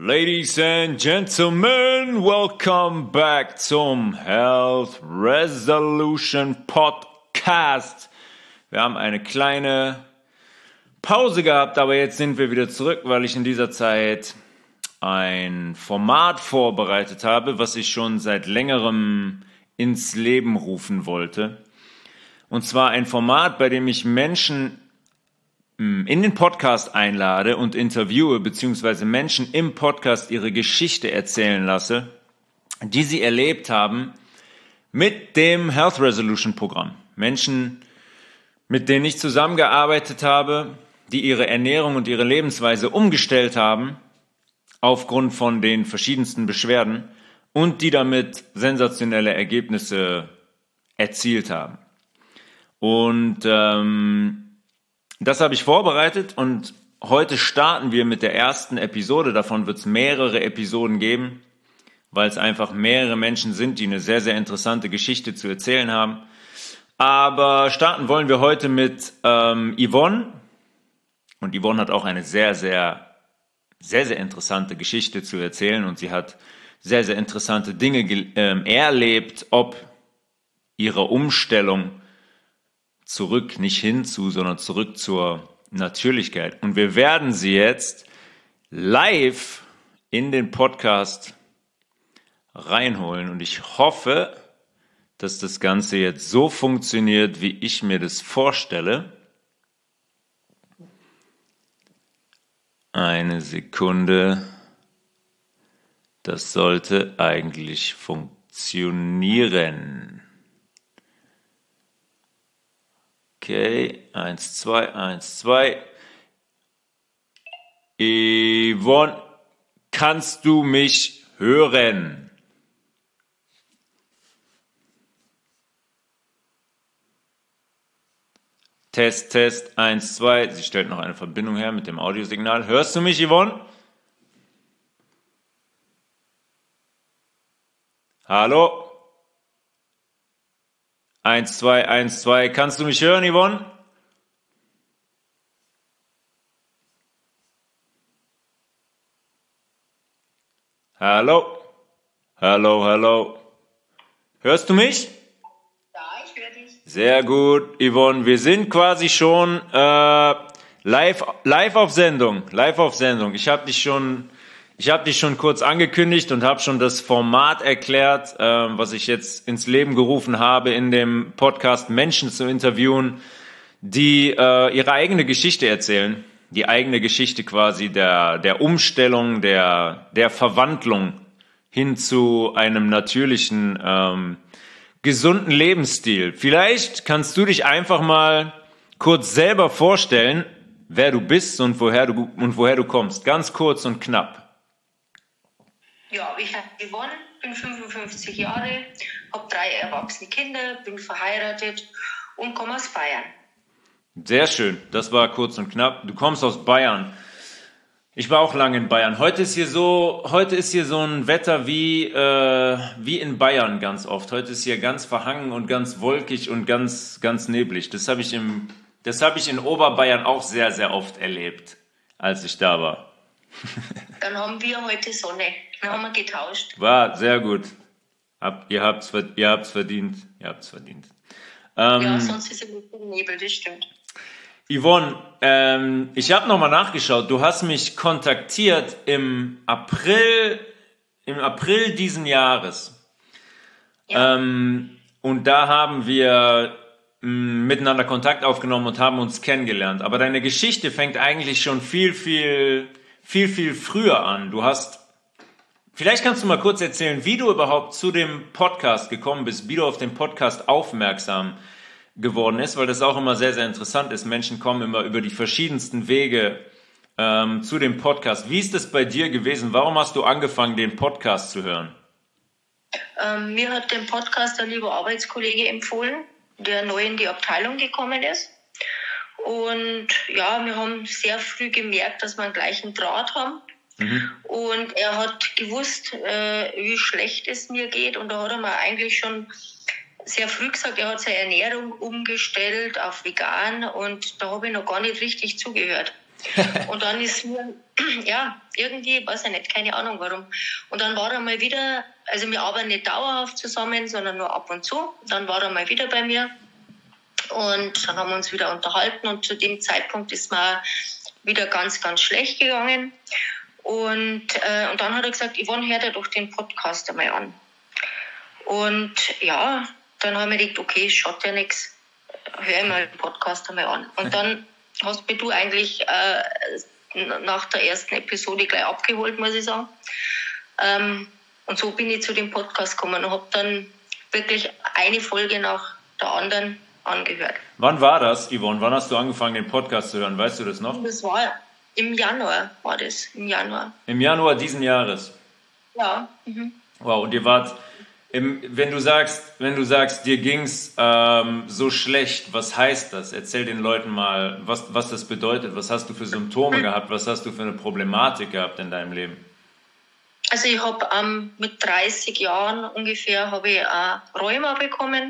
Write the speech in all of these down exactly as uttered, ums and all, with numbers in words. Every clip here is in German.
Ladies and Gentlemen, welcome back zum Health Resolution Podcast. Wir haben eine kleine Pause gehabt, aber jetzt sind wir wieder zurück, weil ich in dieser Zeit ein Format vorbereitet habe, was ich schon seit längerem ins Leben rufen wollte. Und zwar ein Format, bei dem ich Menschen in den Podcast einlade und interviewe, beziehungsweise Menschen im Podcast ihre Geschichte erzählen lasse, die sie erlebt haben mit dem Health Resolution Programm. Menschen, mit denen ich zusammengearbeitet habe, die ihre Ernährung und ihre Lebensweise umgestellt haben, aufgrund von den verschiedensten Beschwerden und die damit sensationelle Ergebnisse erzielt haben. Und ähm, das habe ich vorbereitet und heute starten wir mit der ersten Episode. Davon wird es mehrere Episoden geben, weil es einfach mehrere Menschen sind, die eine sehr, sehr interessante Geschichte zu erzählen haben. Aber starten wollen wir heute mit ähm, Yvonne. Und Yvonne hat auch eine sehr, sehr, sehr, sehr interessante Geschichte zu erzählen. Und sie hat sehr, sehr interessante Dinge ge- ähm, erlebt, ob ihre Umstellung zurück, nicht hinzu, sondern zurück zur Natürlichkeit. Und wir werden sie jetzt live in den Podcast reinholen. Und ich hoffe, dass das Ganze jetzt so funktioniert, wie ich mir das vorstelle. Eine Sekunde. Das sollte eigentlich funktionieren. Okay, eins, zwei, eins, zwei. Yvonne, kannst du mich hören? Test, Test, eins, zwei. Sie stellt noch eine Verbindung her mit dem Audiosignal. Hörst du mich, Yvonne? Hallo? Eins, zwei, eins, zwei. Kannst du mich hören, Yvonne? Hallo? Hallo, hallo. Hörst du mich? Ja, ich höre dich. Sehr gut, Yvonne. Wir sind quasi schon äh, live, live auf Sendung. Live auf Sendung. Ich habe dich schon... Ich habe dich schon kurz angekündigt und habe schon das Format erklärt, äh, was ich jetzt ins Leben gerufen habe, in dem Podcast Menschen zu interviewen, die äh, ihre eigene Geschichte erzählen, die eigene Geschichte quasi der der Umstellung, der der Verwandlung hin zu einem natürlichen, ähm, gesunden Lebensstil. Vielleicht kannst du dich einfach mal kurz selber vorstellen, wer du bist und woher du und woher du kommst, ganz kurz und knapp. Ja, ich heiße Yvonne, bin fünfundfünfzig Jahre, habe drei erwachsene Kinder, bin verheiratet und komme aus Bayern. Sehr schön, das war kurz und knapp. Du kommst aus Bayern. Ich war auch lange in Bayern. Heute ist hier so, heute ist hier so ein Wetter wie äh, wie in Bayern ganz oft. Heute ist hier ganz verhangen und ganz wolkig und ganz ganz neblig. Das habe ich im, das habe ich in Oberbayern auch sehr sehr oft erlebt, als ich da war. Dann haben wir heute Sonne. Dann haben wir getauscht. War sehr gut. Hab, ihr habt's, ihr habt's verdient. Ihr habt's verdient. Ähm, Ja, sonst ist es ein bisschen Nebel, das stimmt. Yvonne, ähm, ich habe nochmal nachgeschaut. Du hast mich kontaktiert im April, im April diesen Jahres. Ja. Ähm, und da haben wir mh, miteinander Kontakt aufgenommen und haben uns kennengelernt. Aber deine Geschichte fängt eigentlich schon viel, viel, viel, viel früher an. Du hast Vielleicht kannst du mal kurz erzählen, wie du überhaupt zu dem Podcast gekommen bist, wie du auf den Podcast aufmerksam geworden bist, weil das auch immer sehr, sehr interessant ist. Menschen kommen immer über die verschiedensten Wege ähm, zu dem Podcast. Wie ist es bei dir gewesen? Warum hast du angefangen, den Podcast zu hören? Ähm, mir hat den Podcast ein lieber Arbeitskollege empfohlen, der neu in die Abteilung gekommen ist. Und ja, wir haben sehr früh gemerkt, dass wir einen gleichen Draht haben. Mhm. Und er hat gewusst, äh, wie schlecht es mir geht. Und da hat er mir eigentlich schon sehr früh gesagt, er hat seine Ernährung umgestellt auf vegan. Und da habe ich noch gar nicht richtig zugehört. Und dann ist mir, ja, irgendwie, weiß ich nicht, keine Ahnung warum. Und dann war er mal wieder, also wir arbeiten nicht dauerhaft zusammen, sondern nur ab und zu. Dann war er mal wieder bei mir und dann haben wir uns wieder unterhalten und zu dem Zeitpunkt ist mir wieder ganz, ganz schlecht gegangen. Und, äh, und dann hat er gesagt, Yvonne, hör dir doch den Podcast einmal an. Und ja, dann haben wir gedacht, okay, schaut ja nichts, hör mal den Podcast einmal an. Und dann hast mich du eigentlich äh, nach der ersten Episode gleich abgeholt, muss ich sagen. Ähm, und so bin ich zu dem Podcast gekommen und habe dann wirklich eine Folge nach der anderen angehört. Wann war das, Yvonne? Wann hast du angefangen, den Podcast zu hören? Weißt du das noch? Das war im Januar, war das, im Januar. Im Januar diesen Jahres? Ja. Mhm. Wow, und ihr wart, im, wenn du sagst, wenn du sagst, dir ging's ähm, so schlecht, was heißt das? Erzähl den Leuten mal, was, was das bedeutet. Was hast du für Symptome gehabt? Was hast du für eine Problematik gehabt in deinem Leben? Also ich habe ähm, mit dreißig Jahren ungefähr habe ich äh, Rheuma bekommen.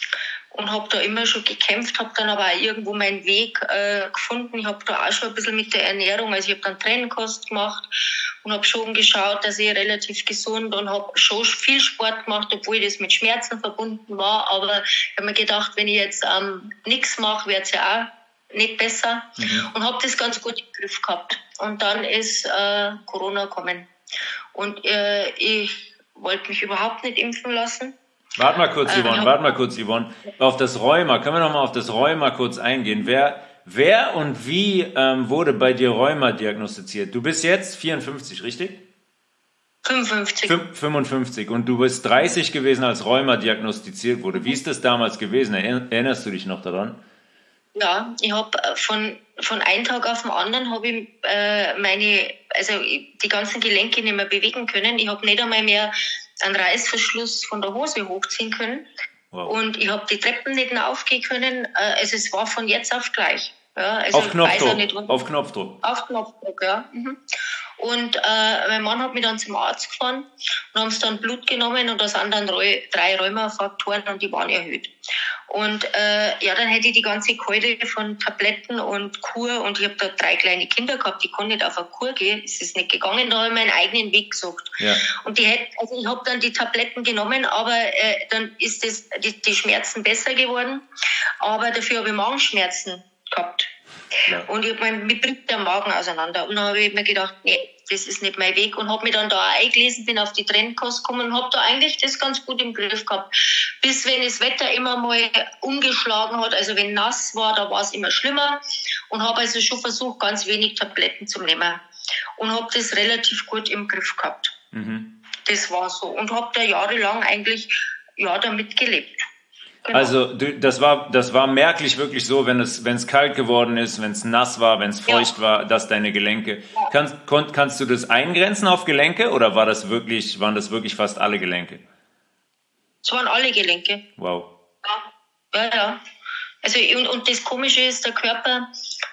Und habe da immer schon gekämpft, habe dann aber auch irgendwo meinen Weg äh, gefunden. Ich habe da auch schon ein bisschen mit der Ernährung, also ich habe dann Trennkost gemacht und habe schon geschaut, dass ich relativ gesund und habe schon viel Sport gemacht, obwohl das mit Schmerzen verbunden war. Aber ich habe mir gedacht, wenn ich jetzt ähm, nichts mache, wird es ja auch nicht besser. Mhm. Und habe das ganz gut im Griff gehabt. Und dann ist äh, Corona gekommen. Und äh, ich wollte mich überhaupt nicht impfen lassen. Warte mal kurz, Yvonne, warte mal kurz, Yvonne. Auf das Rheuma, können wir noch mal auf das Rheuma kurz eingehen? Wer, wer und wie ähm, wurde bei dir Rheuma diagnostiziert? Du bist jetzt vierundfünfzig, richtig? fünfundfünfzig. Fün- fünfundfünfzig und du bist dreißig gewesen, als Rheuma diagnostiziert wurde. Wie ist das damals gewesen? Erinnerst du dich noch daran? Ja, ich habe von von einem Tag auf den anderen habe ich äh, meine, also die ganzen Gelenke nicht mehr bewegen können. Ich habe nicht einmal mehr einen Reißverschluss von der Hose hochziehen können. Wow. Und ich habe die Treppen nicht mehr aufgehen können. Also es war von jetzt auf gleich. Ja, also auf Knopfdruck. Nicht, auf Knopfdruck. Auf Knopfdruck, ja. Mhm. Und äh, mein Mann hat mich dann zum Arzt gefahren und haben es dann Blut genommen und da sind dann drei Rheumafaktoren und die waren erhöht. Und äh, ja, dann hätte ich die ganze Keule von Tabletten und Kur und ich habe da drei kleine Kinder gehabt, die konnten nicht auf eine Kur gehen, es ist nicht gegangen, da habe ich meinen eigenen Weg gesucht. Ja. Und die hätte, also ich habe dann die Tabletten genommen, aber äh, dann ist das, die, die Schmerzen besser geworden, aber dafür habe ich Magenschmerzen gehabt. Ja. Und ich habe mein, mir bricht der Magen auseinander. Und dann habe ich mir gedacht, nee, das ist nicht mein Weg. Und habe mich dann da auch eingelesen, bin auf die Trennkost gekommen und habe da eigentlich das ganz gut im Griff gehabt. Bis wenn das Wetter immer mal umgeschlagen hat, also wenn nass war, da war es immer schlimmer. Und habe also schon versucht, ganz wenig Tabletten zu nehmen. Und habe das relativ gut im Griff gehabt. Mhm. Das war so. Und habe da jahrelang eigentlich ja, damit gelebt. Genau. Also du, das war das war merklich wirklich so, wenn es wenn es kalt geworden ist, wenn es nass war, wenn es feucht ja. war, dass deine Gelenke. Ja. Kannst kon, kannst du das eingrenzen auf Gelenke oder war das wirklich waren das wirklich fast alle Gelenke? Es waren alle Gelenke. Wow. Ja, ja. ja. Also und, und das Komische ist, der Körper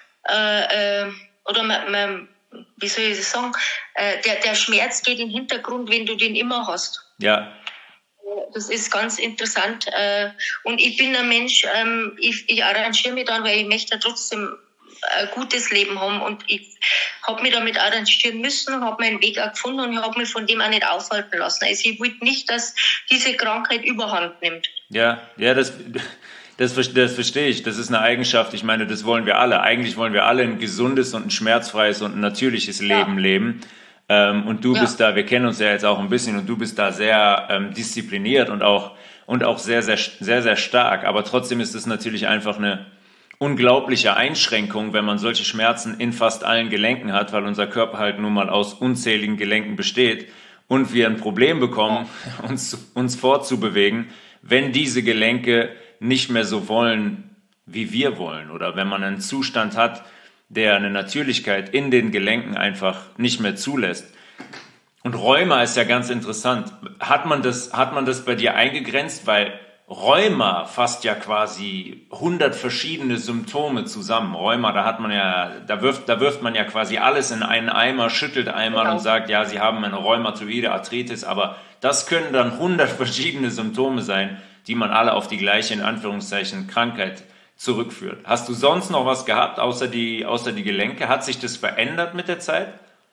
äh, äh, oder man, man, wie soll ich das sagen, äh, der der Schmerz geht in den Hintergrund, wenn du den immer hast. Ja. Das ist ganz interessant. Und ich bin ein Mensch, ich, ich arrangiere mich dann, weil ich möchte trotzdem ein gutes Leben haben. Und ich habe mich damit arrangieren müssen und habe meinen Weg auch gefunden und ich habe mich von dem auch nicht aufhalten lassen. Also ich wollte nicht, dass diese Krankheit Überhand nimmt. Ja, ja, das, das, das verstehe ich. Das ist eine Eigenschaft. Ich meine, das wollen wir alle. Eigentlich wollen wir alle ein gesundes und ein schmerzfreies und ein natürliches Leben ja. leben. Ähm, und du ja. bist da, wir kennen uns ja jetzt auch ein bisschen und du bist da sehr ähm, diszipliniert und auch und auch sehr, sehr, sehr, sehr stark. Aber trotzdem ist es natürlich einfach eine unglaubliche Einschränkung, wenn man solche Schmerzen in fast allen Gelenken hat, weil unser Körper halt nun mal aus unzähligen Gelenken besteht und wir ein Problem bekommen, uns, uns fortzubewegen, wenn diese Gelenke nicht mehr so wollen, wie wir wollen. Oder wenn man einen Zustand hat, der eine Natürlichkeit in den Gelenken einfach nicht mehr zulässt. Und Rheuma ist ja ganz interessant. Hat man das, hat man das bei dir eingegrenzt? Weil Rheuma fasst ja quasi hundert verschiedene Symptome zusammen. Rheuma, da hat man ja, da wirft, da wirft man ja quasi alles in einen Eimer, schüttelt einmal genau. und sagt, ja, Sie haben eine rheumatoide Arthritis, aber das können dann hundert verschiedene Symptome sein, die man alle auf die gleiche, in Anführungszeichen, Krankheit zurückführt. Hast du sonst noch was gehabt, außer die, außer die Gelenke? Hat sich das verändert mit der Zeit?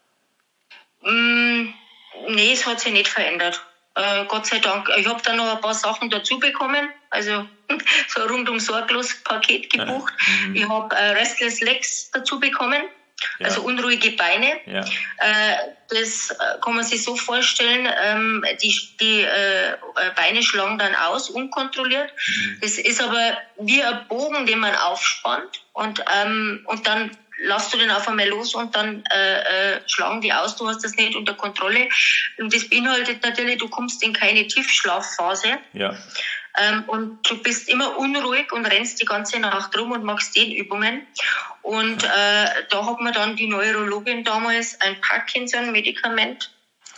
Mm, nee, es hat sich nicht verändert. Äh, Gott sei Dank. Ich habe dann noch ein paar Sachen dazu bekommen. Also so ein rundum sorglos Paket gebucht. Mhm. Ich habe äh, Restless Legs dazu bekommen. Ja. Also unruhige Beine. Ja. Äh, das äh, kann man sich so vorstellen, ähm, die, die äh, Beine schlagen dann aus, unkontrolliert. Mhm. Das ist aber wie ein Bogen, den man aufspannt und, ähm, und dann lässt du den auf einmal los und dann äh, äh, schlagen die aus, du hast das nicht unter Kontrolle. Und das beinhaltet natürlich, du kommst in keine Tiefschlafphase. Ja. Ähm, und du bist immer unruhig und rennst die ganze Nacht rum und machst Dehnübungen. Und äh, da hat mir dann die Neurologin damals ein Parkinson-Medikament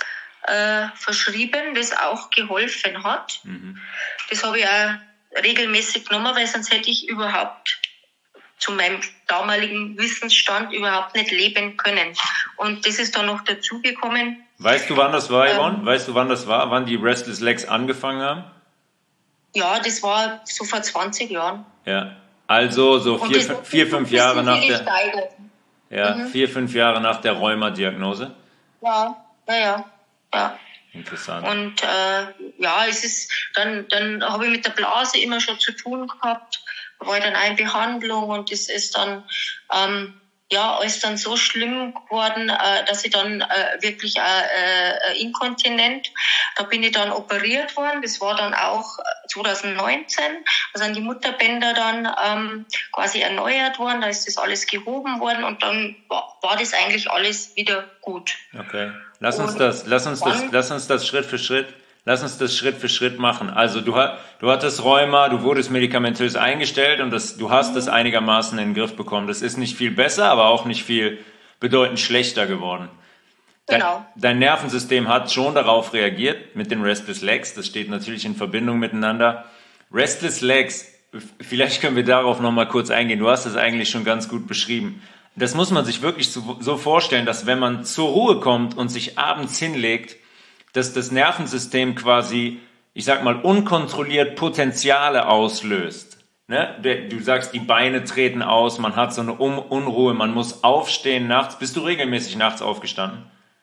äh, verschrieben, das auch geholfen hat. Mhm. Das habe ich auch regelmäßig genommen, weil sonst hätte ich überhaupt zu meinem damaligen Wissensstand überhaupt nicht leben können. Und das ist dann noch dazugekommen. Weißt du, wann das war, Yvonne? Ähm, weißt du, wann das war? Wann die Restless Legs angefangen haben? Ja, das war so vor zwanzig Jahren. Ja, also so vier, fünf, vier, fünf Jahre nach der... Ja, mhm. vier, fünf Jahre nach der Rheuma-Diagnose? Ja, ja, ja. ja. Interessant. Und äh, ja, es ist, dann, dann habe ich mit der Blase immer schon zu tun gehabt, war dann eine Behandlung und das ist dann, ähm, ja, alles dann so schlimm geworden, äh, dass ich dann äh, wirklich äh, äh, inkontinent, da bin ich dann operiert worden, das war dann auch zwanzig neunzehn, da sind die Mutterbänder dann ähm, quasi erneuert worden, da ist das alles gehoben worden und dann war, war das eigentlich alles wieder gut. Okay, lass uns und das, lass uns das, lass uns das Schritt für Schritt Lass uns das Schritt für Schritt machen. Also du, du hattest Rheuma, du wurdest medikamentös eingestellt und das, du hast das einigermaßen in den Griff bekommen. Das ist nicht viel besser, aber auch nicht viel bedeutend schlechter geworden. Genau. Dein, dein Nervensystem hat schon darauf reagiert mit den Restless Legs. Das steht natürlich in Verbindung miteinander. Restless Legs, vielleicht können wir darauf nochmal kurz eingehen. Du hast das eigentlich schon ganz gut beschrieben. Das muss man sich wirklich so vorstellen, dass wenn man zur Ruhe kommt und sich abends hinlegt, dass das Nervensystem quasi, ich sag mal, unkontrolliert Potenziale auslöst. Ne? Du sagst, die Beine treten aus, man hat so eine Unruhe, man muss aufstehen nachts. Bist du regelmäßig nachts aufgestanden?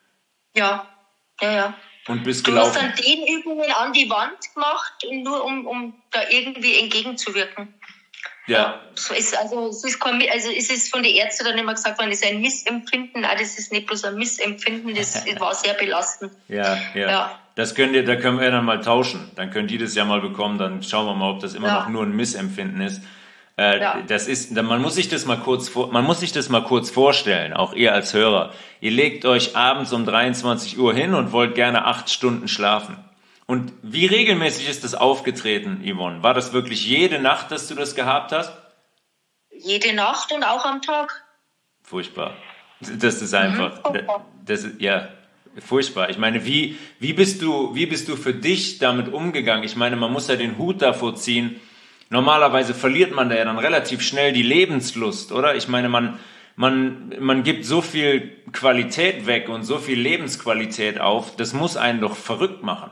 Ja, ja, ja. Und bist du gelaufen? Du hast dann Dehnübungen an die Wand gemacht, nur um, um da irgendwie entgegenzuwirken. Ja. ja so ist, also, es ist kein, also es ist von den Ärzten dann immer gesagt worden, das ist ein Missempfinden. Nein, das ist nicht bloß ein Missempfinden, das war sehr belastend. Ja, ja. ja. Das könnt ihr, da können wir dann mal tauschen. Dann könnt ihr das ja mal bekommen, dann schauen wir mal, ob das immer ja. noch nur ein Missempfinden ist. Äh, ja. Das ist, man muss sich das mal kurz vor, man muss sich das mal kurz vorstellen, auch ihr als Hörer. Ihr legt euch abends um dreiundzwanzig Uhr hin und wollt gerne acht Stunden schlafen. Und wie regelmäßig ist das aufgetreten, Yvonne? War das wirklich jede Nacht, dass du das gehabt hast? Jede Nacht und auch am Tag. Furchtbar. Das ist einfach, mhm. das ist, ja, furchtbar. Ich meine, wie, wie bist du, wie bist du für dich damit umgegangen? Ich meine, man muss ja den Hut davor ziehen. Normalerweise verliert man da ja dann relativ schnell die Lebenslust, oder? Ich meine, man, man, man gibt so viel Qualität weg und so viel Lebensqualität auf. Das muss einen doch verrückt machen.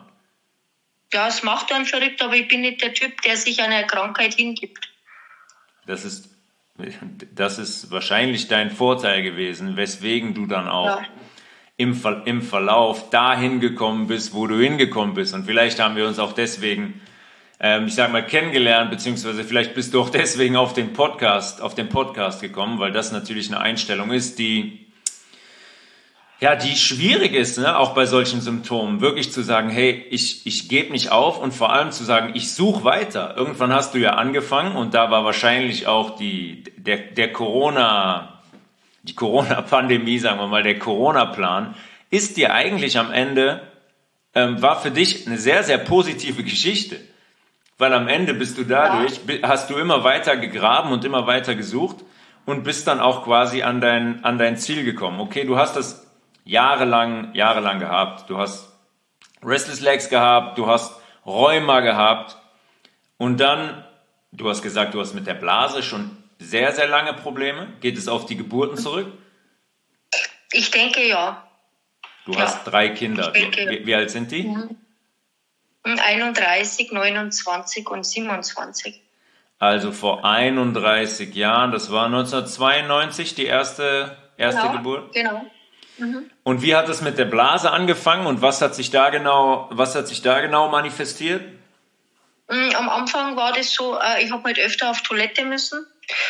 Ja, es macht einen verrückt, aber ich bin nicht der Typ, der sich einer Krankheit hingibt. Das ist, das ist wahrscheinlich dein Vorteil gewesen, weswegen du dann auch ja. im, Ver, im Verlauf dahin gekommen bist, wo du hingekommen bist. Und vielleicht haben wir uns auch deswegen, ähm, ich sag mal, kennengelernt, beziehungsweise vielleicht bist du auch deswegen auf den Podcast, auf den Podcast gekommen, weil das natürlich eine Einstellung ist, die Ja, die schwierig ist, ne, auch bei solchen Symptomen, wirklich zu sagen, hey, ich, ich gebe nicht auf und vor allem zu sagen, ich suche weiter. Irgendwann hast du ja angefangen und da war wahrscheinlich auch die, der, der Corona, die Corona-Pandemie, sagen wir mal, der Corona-Plan, ist dir eigentlich am Ende, ähm, war für dich eine sehr, sehr positive Geschichte. Weil am Ende bist du dadurch, ja. hast du immer weiter gegraben und immer weiter gesucht und bist dann auch quasi an dein, an dein Ziel gekommen. Okay, du hast das jahrelang, jahrelang gehabt. Du hast Restless Legs gehabt, du hast Rheuma gehabt und dann, du hast gesagt, du hast mit der Blase schon sehr, sehr lange Probleme. Geht es auf die Geburten zurück? Ich denke, ja. Du ja. hast drei Kinder. Denke, wie, wie alt sind die? einunddreißig, neunundzwanzig und siebenundzwanzig. Also vor einunddreißig Jahren, das war neunzehnhundertzweiundneunzig die erste, erste Genau, Geburt. genau. Mhm. Und wie hat es mit der Blase angefangen und was hat sich da genau, was hat sich da genau manifestiert? Mm, Am Anfang war das so, äh, ich habe halt öfter auf Toilette müssen.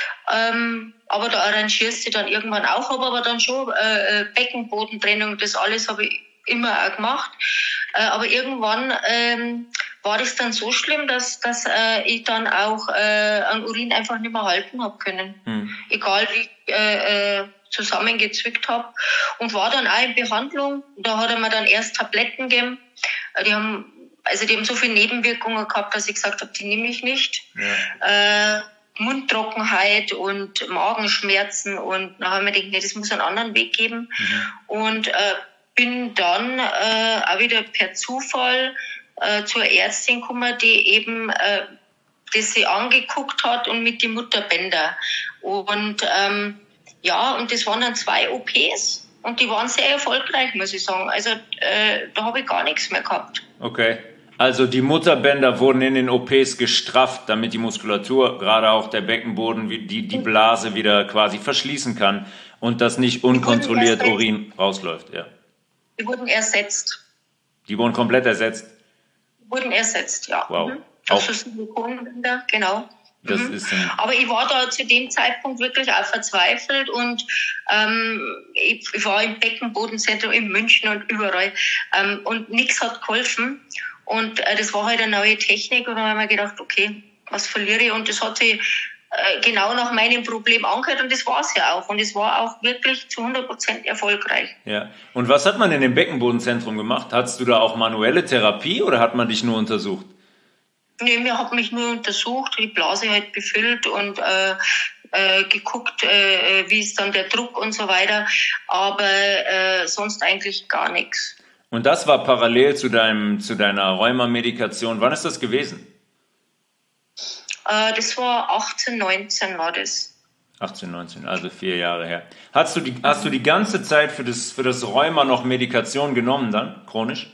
Ähm, aber da arrangierst du dann irgendwann auch, habe aber dann schon äh, äh, Beckenbodentrennung, das alles habe ich immer auch gemacht. Äh, aber irgendwann ähm, war das dann so schlimm, dass, dass äh, ich dann auch äh, an Urin einfach nicht mehr halten habe können. Hm. Egal wie ich äh, äh, zusammengezwickt habe. Und war dann auch in Behandlung. Da hat er mir dann erst Tabletten gegeben. Die haben, also die haben so viele Nebenwirkungen gehabt, dass ich gesagt habe, die nehme ich nicht. Ja. Äh, Mundtrockenheit und Magenschmerzen und dann habe ich mir gedacht, nee, das muss einen anderen Weg geben. Mhm. Und äh, bin dann äh, auch wieder per Zufall äh, zur Ärztin gekommen, die eben äh, das sie angeguckt hat und mit den Mutterbänder. Und ähm, ja, und das waren dann zwei O Ps und die waren sehr erfolgreich, muss ich sagen. Also äh, da habe ich gar nichts mehr gehabt. Okay. Also die Mutterbänder wurden in den O Ps gestrafft, damit die Muskulatur, gerade auch der Beckenboden, die, die Blase wieder quasi verschließen kann und dass nicht unkontrolliert Urin rausläuft. Ja. Die wurden ersetzt. Die wurden komplett ersetzt? Die wurden ersetzt, ja. Wow. Mhm. Das ist Silikonbänder, genau. Das mhm. ist ein Aber ich war da zu dem Zeitpunkt wirklich auch verzweifelt und ähm, ich, ich war im Beckenbodenzentrum in München und überall ähm, und nichts hat geholfen. Und äh, das war halt eine neue Technik und dann habe ich mir gedacht, okay, was verliere ich? Und das hat sich äh, genau nach meinem Problem angehört und das war es ja auch. Und es war auch wirklich zu hundert Prozent erfolgreich. Ja. Und was hat man in dem Beckenbodenzentrum gemacht? Hattest du da auch manuelle Therapie oder hat man dich nur untersucht? Nee, mir hat mich nur untersucht, die Blase halt befüllt und äh, äh, geguckt, äh, wie ist dann der Druck und so weiter. Aber äh, sonst eigentlich gar nichts. Und das war parallel zu deinem, zu deiner Rheuma-Medikation. Wann ist das gewesen? Äh, das war achtzehn, neunzehn war das. achtzehn, neunzehn, also vier Jahre her. Hast du die, hast du die ganze Zeit für das, für das Rheuma noch Medikation genommen dann, chronisch?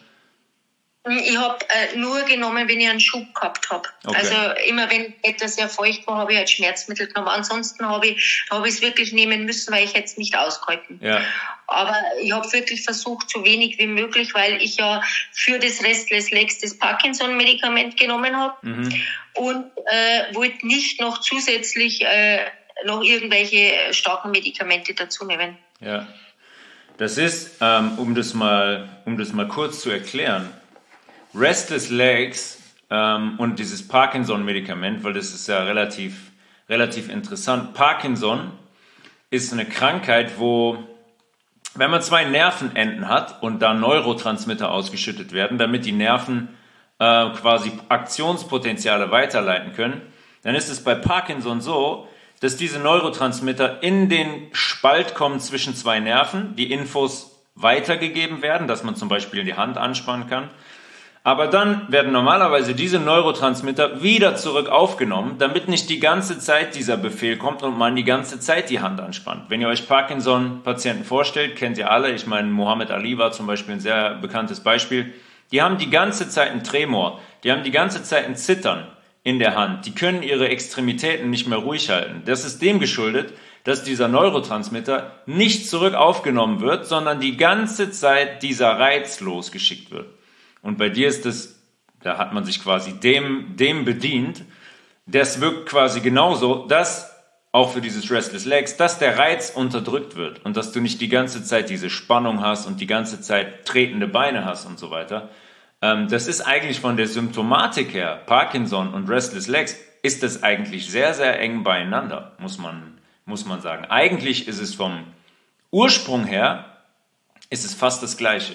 Ich habe äh, nur genommen, wenn ich einen Schub gehabt habe. Okay. Also immer wenn etwas sehr feucht war, habe ich halt Schmerzmittel genommen. Ansonsten habe ich habe ich es wirklich nehmen müssen, weil ich hätte es nicht ausgehalten. Ja. Aber ich habe wirklich versucht, so wenig wie möglich, weil ich ja für das Restless Legs das Parkinson-Medikament genommen habe mhm. und äh, wollte nicht noch zusätzlich äh, noch irgendwelche starken Medikamente dazu nehmen. Ja, das ist, ähm, um das mal, um das mal kurz zu erklären, Restless Legs ähm, und dieses Parkinson-Medikament, weil das ist ja relativ, relativ interessant. Parkinson ist eine Krankheit, wo, wenn man zwei Nervenenden hat und da Neurotransmitter ausgeschüttet werden, damit die Nerven äh, quasi Aktionspotenziale weiterleiten können, dann ist es bei Parkinson so, dass diese Neurotransmitter in den Spalt kommen zwischen zwei Nerven, die Infos weitergegeben werden, dass man zum Beispiel die Hand anspannen kann. Aber dann werden normalerweise diese Neurotransmitter wieder zurück aufgenommen, damit nicht die ganze Zeit dieser Befehl kommt und man die ganze Zeit die Hand anspannt. Wenn ihr euch Parkinson-Patienten vorstellt, kennt ihr alle, ich meine, Muhammad Ali war zum Beispiel ein sehr bekanntes Beispiel, die haben die ganze Zeit einen Tremor, die haben die ganze Zeit ein Zittern in der Hand, die können ihre Extremitäten nicht mehr ruhig halten. Das ist dem geschuldet, dass dieser Neurotransmitter nicht zurück aufgenommen wird, sondern die ganze Zeit dieser Reiz losgeschickt wird. Und bei dir ist das, da hat man sich quasi dem, dem bedient, das wirkt quasi genauso, dass auch für dieses Restless Legs, dass der Reiz unterdrückt wird und dass du nicht die ganze Zeit diese Spannung hast und die ganze Zeit tretende Beine hast und so weiter. Ähm, das ist eigentlich von der Symptomatik her, Parkinson und Restless Legs, ist das eigentlich sehr, sehr eng beieinander, muss man, muss man sagen. Eigentlich ist es vom Ursprung her, ist es fast das Gleiche.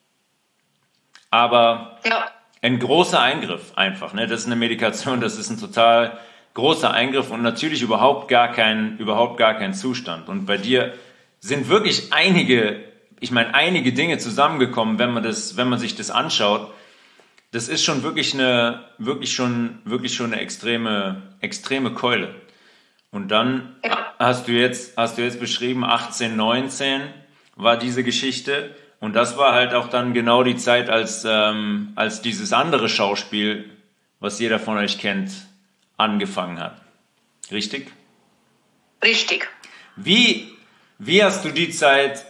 Aber ja. Ein großer Eingriff einfach, ne? Das ist eine Medikation, das ist ein total großer Eingriff und natürlich überhaupt gar kein, überhaupt gar kein Zustand. Und bei dir sind wirklich einige, ich meine, einige Dinge zusammengekommen, wenn man das, wenn man sich das anschaut. Das ist schon wirklich eine, wirklich schon, wirklich schon eine extreme, extreme Keule. Und dann ja. hast du jetzt, hast du jetzt beschrieben, achtzehn, neunzehn war diese Geschichte. Und das war halt auch dann genau die Zeit, als, ähm, als dieses andere Schauspiel, was jeder von euch kennt, angefangen hat. Richtig? Richtig. Wie, wie hast du die Zeit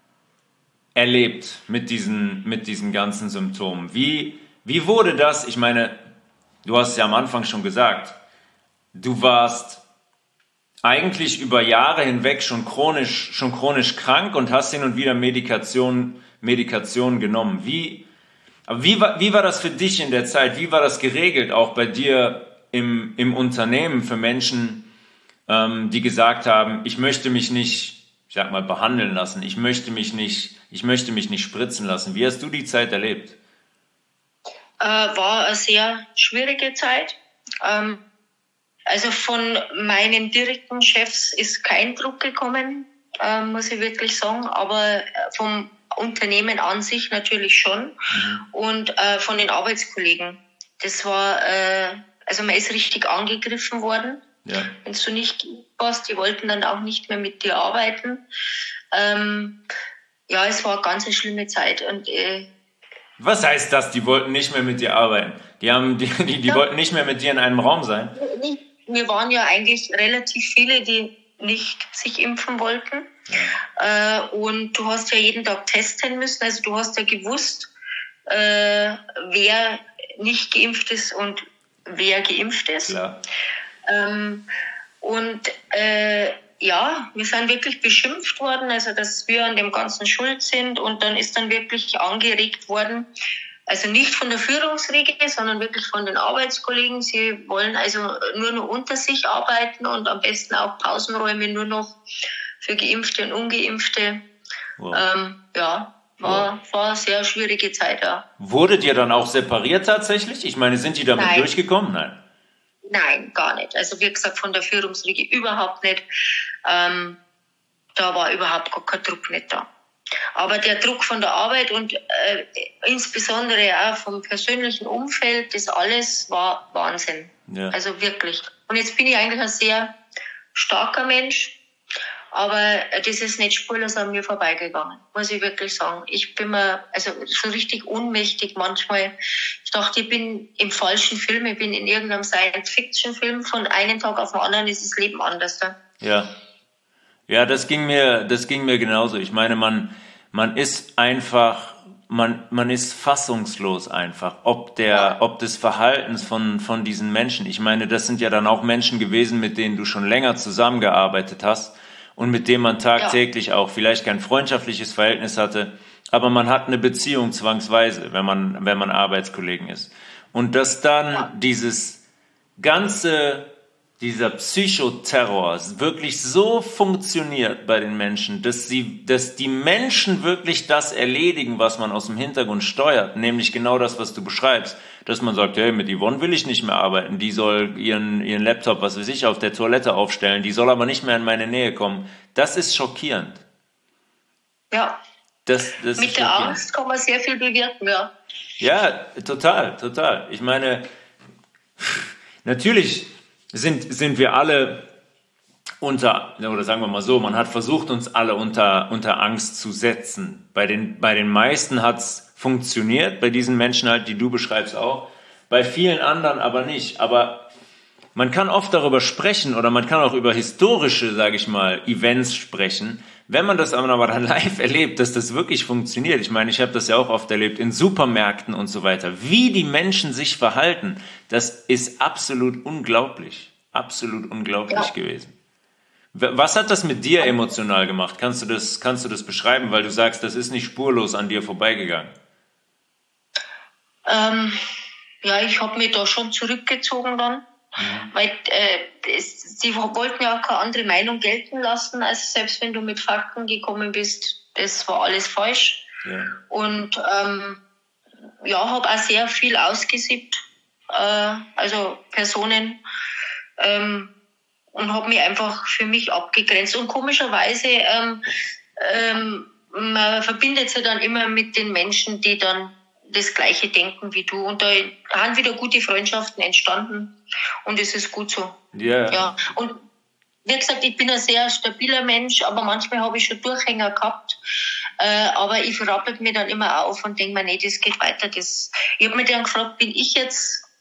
erlebt mit diesen, mit diesen ganzen Symptomen? Wie, wie wurde das? Ich meine, du hast es ja am Anfang schon gesagt, du warst eigentlich über Jahre hinweg schon chronisch, schon chronisch krank und hast hin und wieder Medikation, Medikation genommen. Wie, aber wie war, wie war das für dich in der Zeit? Wie war das geregelt, auch bei dir im, im Unternehmen für Menschen, ähm, die gesagt haben, ich möchte mich nicht, ich sag mal, behandeln lassen, ich möchte mich nicht, ich möchte mich nicht spritzen lassen. Wie hast du die Zeit erlebt? Äh, war eine sehr schwierige Zeit. Ähm, also von meinen direkten Chefs ist kein Druck gekommen, äh, muss ich wirklich sagen, aber vom Unternehmen an sich natürlich schon. Mhm. Und äh, von den Arbeitskollegen. Das war, äh, also man ist richtig angegriffen worden. Ja. Wenn du nicht warst, die wollten dann auch nicht mehr mit dir arbeiten. Ähm, ja, es war eine ganz schlimme Zeit. Und äh, was heißt das, die wollten nicht mehr mit dir arbeiten? Die, haben, die, die, die ja. wollten nicht mehr mit dir in einem Raum sein? Wir waren ja eigentlich relativ viele, die nicht sich impfen wollten. Ja. Äh, und du hast ja jeden Tag testen müssen. Also du hast ja gewusst, äh, wer nicht geimpft ist und wer geimpft ist. Klar. Ähm, und äh, ja, wir sind wirklich beschimpft worden, also dass wir an dem Ganzen schuld sind, und dann ist dann wirklich angeregt worden, also nicht von der Führungsriege, sondern wirklich von den Arbeitskollegen. Sie wollen also nur noch unter sich arbeiten und am besten auch Pausenräume nur noch für Geimpfte und Ungeimpfte. Wow. Ähm, ja, war, wow. war eine sehr schwierige Zeit, ja. Wurdet ihr dann auch separiert tatsächlich? Ich meine, sind die damit Nein. durchgekommen? Nein. Nein, gar nicht. Also wie gesagt, von der Führungsriege überhaupt nicht. Ähm, da war überhaupt gar kein Druck nicht da. Aber der Druck von der Arbeit und äh, insbesondere auch vom persönlichen Umfeld, das alles war Wahnsinn. Ja. Also wirklich. Und jetzt bin ich eigentlich ein sehr starker Mensch, aber das ist nicht spurlos an mir vorbeigegangen, muss ich wirklich sagen. Ich bin mir also so richtig ohnmächtig manchmal. Ich dachte, ich bin im falschen Film, ich bin in irgendeinem Science-Fiction-Film. Von einem Tag auf den anderen ist das Leben anders. Da. Ja. Ja, das ging mir, das ging mir genauso. Ich meine, man, man ist einfach, man, man ist fassungslos einfach, ob der, ja. ob des Verhaltens von, von diesen Menschen. Ich meine, das sind ja dann auch Menschen gewesen, mit denen du schon länger zusammengearbeitet hast und mit denen man tagtäglich ja. auch vielleicht kein freundschaftliches Verhältnis hatte, aber man hat eine Beziehung zwangsweise, wenn man, wenn man Arbeitskollegen ist. Und dass dann ja. dieses ganze dieser Psychoterror wirklich so funktioniert bei den Menschen, dass sie, dass die Menschen wirklich das erledigen, was man aus dem Hintergrund steuert, nämlich genau das, was du beschreibst, dass man sagt, hey, mit Yvonne will ich nicht mehr arbeiten, die soll ihren, ihren Laptop, was weiß ich, auf der Toilette aufstellen, die soll aber nicht mehr in meine Nähe kommen. Das ist schockierend. Ja. Das, das mit der Angst kann man sehr viel bewirken, ja. Ja, total, total. Ich meine, natürlich sind, sind wir alle unter, oder sagen wir mal so, man hat versucht, uns alle unter, unter Angst zu setzen. Bei den, bei den meisten hat's funktioniert, bei diesen Menschen halt, die du beschreibst auch, bei vielen anderen aber nicht. Aber man kann oft darüber sprechen oder man kann auch über historische, sage ich mal, Events sprechen. Wenn man das aber dann live erlebt, dass das wirklich funktioniert, ich meine, ich habe das ja auch oft erlebt, in Supermärkten und so weiter, wie die Menschen sich verhalten, das ist absolut unglaublich, absolut unglaublich ja. gewesen. Was hat das mit dir emotional gemacht? Kannst du das, kannst du das beschreiben, weil du sagst, das ist nicht spurlos an dir vorbeigegangen? Ähm, ja, ich habe mich da schon zurückgezogen dann. Mhm. Weil äh, es, sie wollten ja auch keine andere Meinung gelten lassen, also selbst wenn du mit Fakten gekommen bist, das war alles falsch. Ja. Und ähm, ja, habe auch sehr viel ausgesiebt, äh, also Personen, ähm, und habe mich einfach für mich abgegrenzt. Und komischerweise, ähm, ähm, man verbindet sich dann immer mit den Menschen, die dann das Gleiche denken wie du. Und da haben wieder gute Freundschaften entstanden. Und es ist gut so. Yeah. Ja. Und wie gesagt, ich bin ein sehr stabiler Mensch, aber manchmal habe ich schon Durchhänger gehabt. Äh, aber ich rappel mir dann immer auf und denke mir, nee, das geht weiter. Das, ich habe mir dann gefragt, bin ich jetzt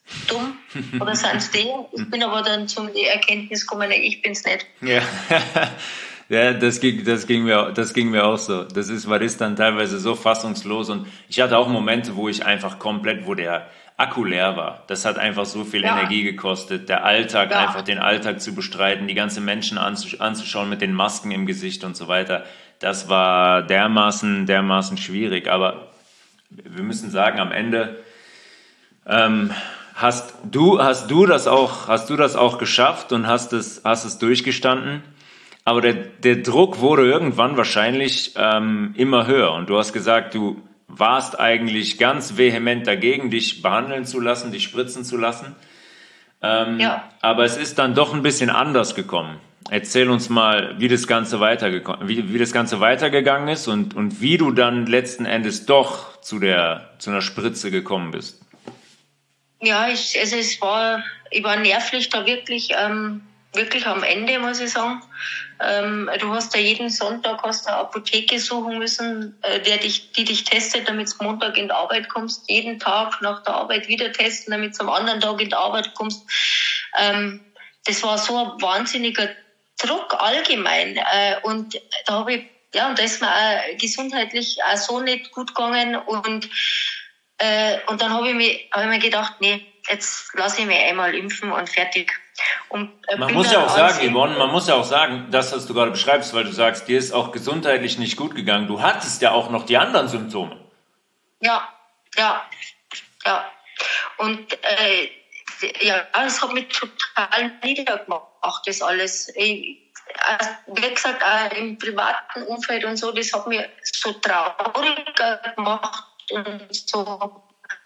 dumm oder sind es die? Ich bin aber dann zum Erkenntnis gekommen, ich bin's nicht. Ja, ja, das ging, das ging mir, das ging mir auch so. Das ist, man ist dann teilweise so fassungslos und ich hatte auch Momente, wo ich einfach komplett, wo der Akku leer war. Das hat einfach so viel Ja. Energie gekostet. Der Alltag, Ja. einfach den Alltag zu bestreiten, die ganzen Menschen anzusch- anzuschauen mit den Masken im Gesicht und so weiter. Das war dermaßen, dermaßen schwierig. Aber wir müssen sagen, am Ende, ähm, hast du, hast du das auch, hast du das auch geschafft und hast es, hast es durchgestanden? Aber der, der Druck wurde irgendwann wahrscheinlich ähm, immer höher. Und du hast gesagt, du warst eigentlich ganz vehement dagegen, dich behandeln zu lassen, dich spritzen zu lassen. Ähm, Ja. Aber es ist dann doch ein bisschen anders gekommen. Erzähl uns mal, wie das Ganze weitergekommen, wie, wie das Ganze weitergegangen ist und, und wie du dann letzten Endes doch zu der, zu einer Spritze gekommen bist. Ja, ich, also es war, ich war nervlich da wirklich, ähm, wirklich am Ende, muss ich sagen. Ähm, du hast ja jeden Sonntag hast eine Apotheke suchen müssen, äh, der dich, die dich testet, damit du Montag in die Arbeit kommst. Jeden Tag nach der Arbeit wieder testen, damit du am anderen Tag in die Arbeit kommst. Ähm, das war so ein wahnsinniger Druck allgemein. Äh, und da habe ich, ja, und da ist mir auch gesundheitlich auch so nicht gut gegangen. Und, äh, und dann habe ich, mich, hab ich mir gedacht, nee, jetzt lasse ich mich einmal impfen und fertig. Und, äh, Man bin muss dann ja auch sagen, ansehen- Yvonne, man muss ja auch sagen, das, was du gerade beschreibst, weil du sagst, dir ist auch gesundheitlich nicht gut gegangen. Du hattest ja auch noch die anderen Symptome. Ja, ja, ja. Und äh, ja, das hat mich total niedergemacht, das alles. Ich, also, wie gesagt, auch im privaten Umfeld und so, das hat mich so traurig gemacht und so.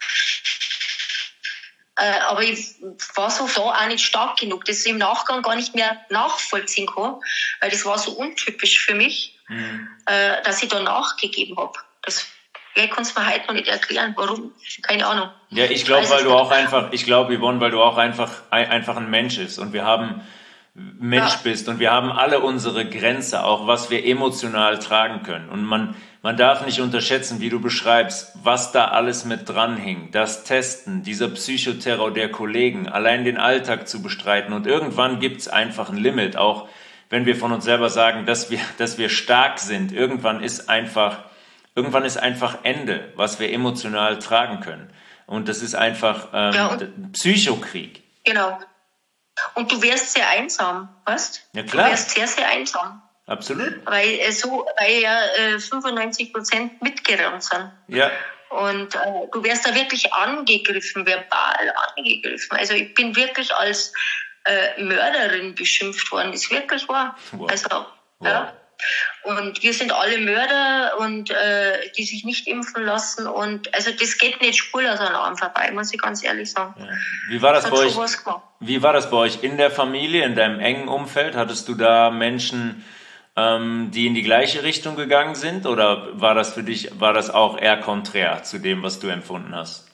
Äh, aber ich war so da auch nicht stark genug, dass ich im Nachgang gar nicht mehr nachvollziehen kann, weil das war so untypisch für mich, Mhm. äh, dass ich da nachgegeben habe. Das ich kann es mir heute noch nicht erklären, warum, keine Ahnung. Ja, ich glaube, weiß weil es du nicht. auch einfach, ich glaube, Yvonne, weil du auch einfach, ein- einfach ein Mensch bist und wir haben Mensch Ja. bist und wir haben alle unsere Grenze, auch was wir emotional tragen können. Und man, man darf nicht unterschätzen, wie du beschreibst, was da alles mit dran hing. Das Testen, dieser Psychoterror der Kollegen, allein den Alltag zu bestreiten. Und irgendwann gibt's einfach ein Limit, auch wenn wir von uns selber sagen, dass wir, dass wir stark sind. Irgendwann ist einfach, irgendwann ist einfach Ende, was wir emotional tragen können. Und das ist einfach ähm, Ja, und- d- Psychokrieg. Genau. Und du wärst sehr einsam, weißt? Ja, klar. Du wärst sehr, sehr einsam. Absolut. Weil äh, so, weil ja äh, fünfundneunzig Prozent mitgerannt sind. Ja. Und äh, du wärst da wirklich angegriffen, verbal angegriffen. Also ich bin wirklich als äh, Mörderin beschimpft worden. Das ist wirklich wahr. Wow. Also, Wow. ja. Und wir sind alle Mörder und äh, die sich nicht impfen lassen. Und also das geht nicht spurlos an einem vorbei, muss ich ganz ehrlich sagen. Ja. Wie war das Hat bei euch? schon was gemacht. Wie war das bei euch in der Familie, in deinem engen Umfeld? Hattest du da Menschen, ähm, die in die gleiche Richtung gegangen sind? Oder war das für dich, war das auch eher konträr zu dem, was du empfunden hast?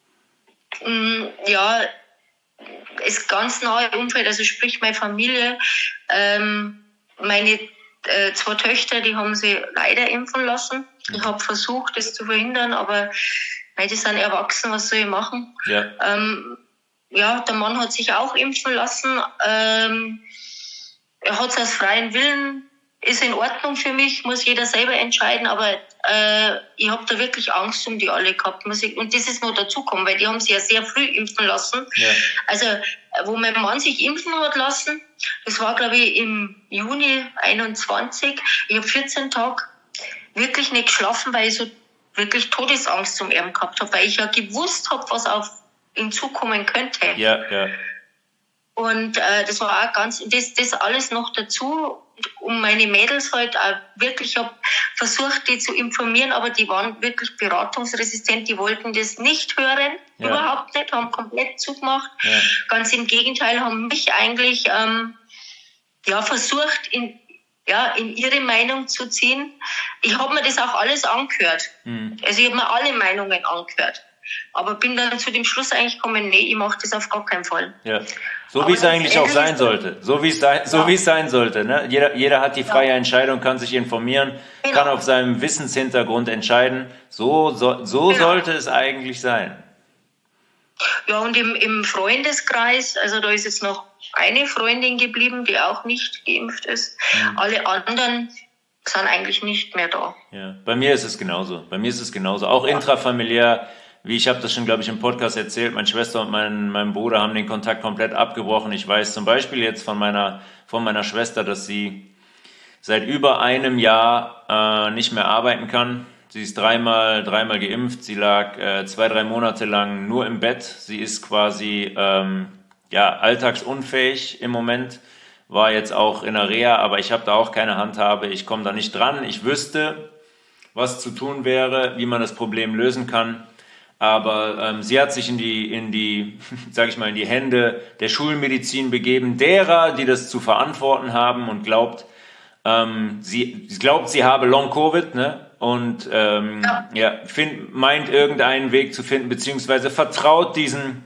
Mm, Ja, ist ganz nahe Umfeld, also sprich meine Familie, ähm, meine äh, zwei Töchter, die haben sie leider impfen lassen. Ich habe versucht, das zu verhindern, aber weil die sind erwachsen, was soll ich machen? Ja. Ähm, ja, der Mann hat sich auch impfen lassen. Ähm, er hat es aus freiem Willen, ist in Ordnung für mich, muss jeder selber entscheiden, aber äh, ich habe da wirklich Angst um die alle gehabt. Muss ich, und das ist noch dazugekommen, weil die haben sich ja sehr früh impfen lassen. Ja. Also, wo mein Mann sich impfen hat lassen, das war, glaube ich, im Juni einundzwanzig. Ich habe vierzehn Tage wirklich nicht geschlafen, weil ich so wirklich Todesangst um ihn gehabt habe, weil ich ja gewusst habe, was auf ihn zukommen könnte. Ja, ja. Und äh, das war auch ganz, das, das alles noch dazu, um meine Mädels halt auch wirklich, ich habe versucht, die zu informieren, aber die waren wirklich beratungsresistent, die wollten das nicht hören, Ja. überhaupt nicht, haben komplett zugemacht. Ja. Ganz im Gegenteil, haben mich eigentlich ähm, ja versucht, in, ja, in ihre Meinung zu ziehen. Ich habe mir das auch alles angehört. Mhm. Also ich habe mir alle Meinungen angehört. Aber bin dann zu dem Schluss eigentlich gekommen, nee, ich mache das auf gar keinen Fall. Ja. So Aber wie es eigentlich auch letztendlich- sein sollte. So wie es sein, so Ja. wie es sein sollte. Ne? Jeder, jeder hat die freie Entscheidung, kann sich informieren, Genau. kann auf seinem Wissenshintergrund entscheiden. So, so, so Genau. sollte es eigentlich sein. Ja, und im, im Freundeskreis, also da ist jetzt noch eine Freundin geblieben, die auch nicht geimpft ist. Mhm. Alle anderen sind eigentlich nicht mehr da. Ja, bei mir ist es genauso. Bei mir ist es genauso. Auch ja. intrafamiliär, wie ich habe das schon, glaube ich, im Podcast erzählt, meine Schwester und mein, mein Bruder haben den Kontakt komplett abgebrochen. Ich weiß zum Beispiel jetzt von meiner, von meiner Schwester, dass sie seit über einem Jahr äh, nicht mehr arbeiten kann. Sie ist dreimal, dreimal geimpft. Sie lag äh, zwei, drei Monate lang nur im Bett. Sie ist quasi ähm, ja, alltagsunfähig im Moment. War jetzt auch in der Reha, aber ich habe da auch keine Handhabe. Ich komme da nicht dran. Ich wüsste, was zu tun wäre, wie man das Problem lösen kann. Aber ähm, sie hat sich in die, in die, sag ich mal, in die Hände der Schulmedizin begeben, derer, die das zu verantworten haben und glaubt, ähm, sie, sie glaubt, sie habe Long-Covid, ne? Und ähm, ja, ja find, meint irgendeinen Weg zu finden, beziehungsweise vertraut diesen,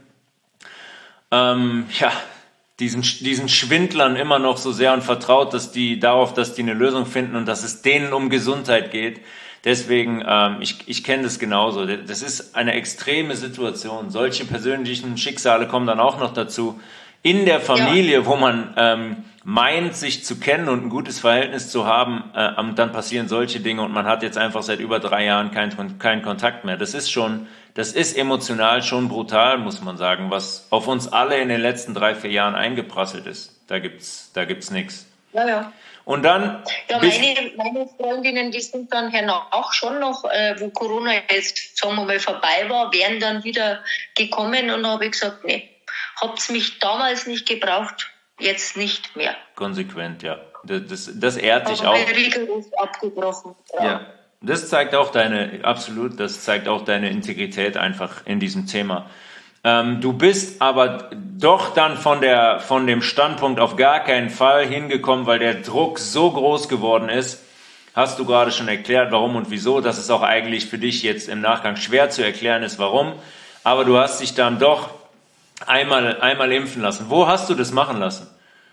ähm, ja, diesen, diesen Schwindlern immer noch so sehr und vertraut, dass die darauf, dass die eine Lösung finden und dass es denen um Gesundheit geht. Deswegen, ähm, ich, ich kenne das genauso. Das ist eine extreme Situation. Solche persönlichen Schicksale kommen dann auch noch dazu. In der Familie, ja. wo man ähm, meint, sich zu kennen und ein gutes Verhältnis zu haben, äh, dann passieren solche Dinge und man hat jetzt einfach seit über drei Jahren keinen keinen Kontakt mehr. Das ist schon, das ist emotional schon brutal, muss man sagen, was auf uns alle in den letzten drei, vier Jahren eingeprasselt ist. Da gibt's, da gibt's nichts. Ja, ja. Und dann... Ja, meine, meine Freundinnen, die sind dann auch schon noch, äh, wo Corona jetzt, sagen wir mal, vorbei war, wären dann wieder gekommen und da habe ich gesagt, nee, habt's mich damals nicht gebraucht, jetzt nicht mehr. Konsequent, ja. Das, das, das ehrt dich auch. Rigoros abgebrochen. Ja. ja. Das zeigt auch deine, absolut, das zeigt auch deine Integrität einfach in diesem Thema. Ähm, du bist aber doch dann von der, von dem Standpunkt auf gar keinen Fall hingekommen, weil der Druck so groß geworden ist. Hast du gerade schon erklärt, warum und wieso, dass es auch eigentlich für dich jetzt im Nachgang schwer zu erklären ist, warum. Aber du hast dich dann doch einmal, einmal impfen lassen. Wo hast du das machen lassen?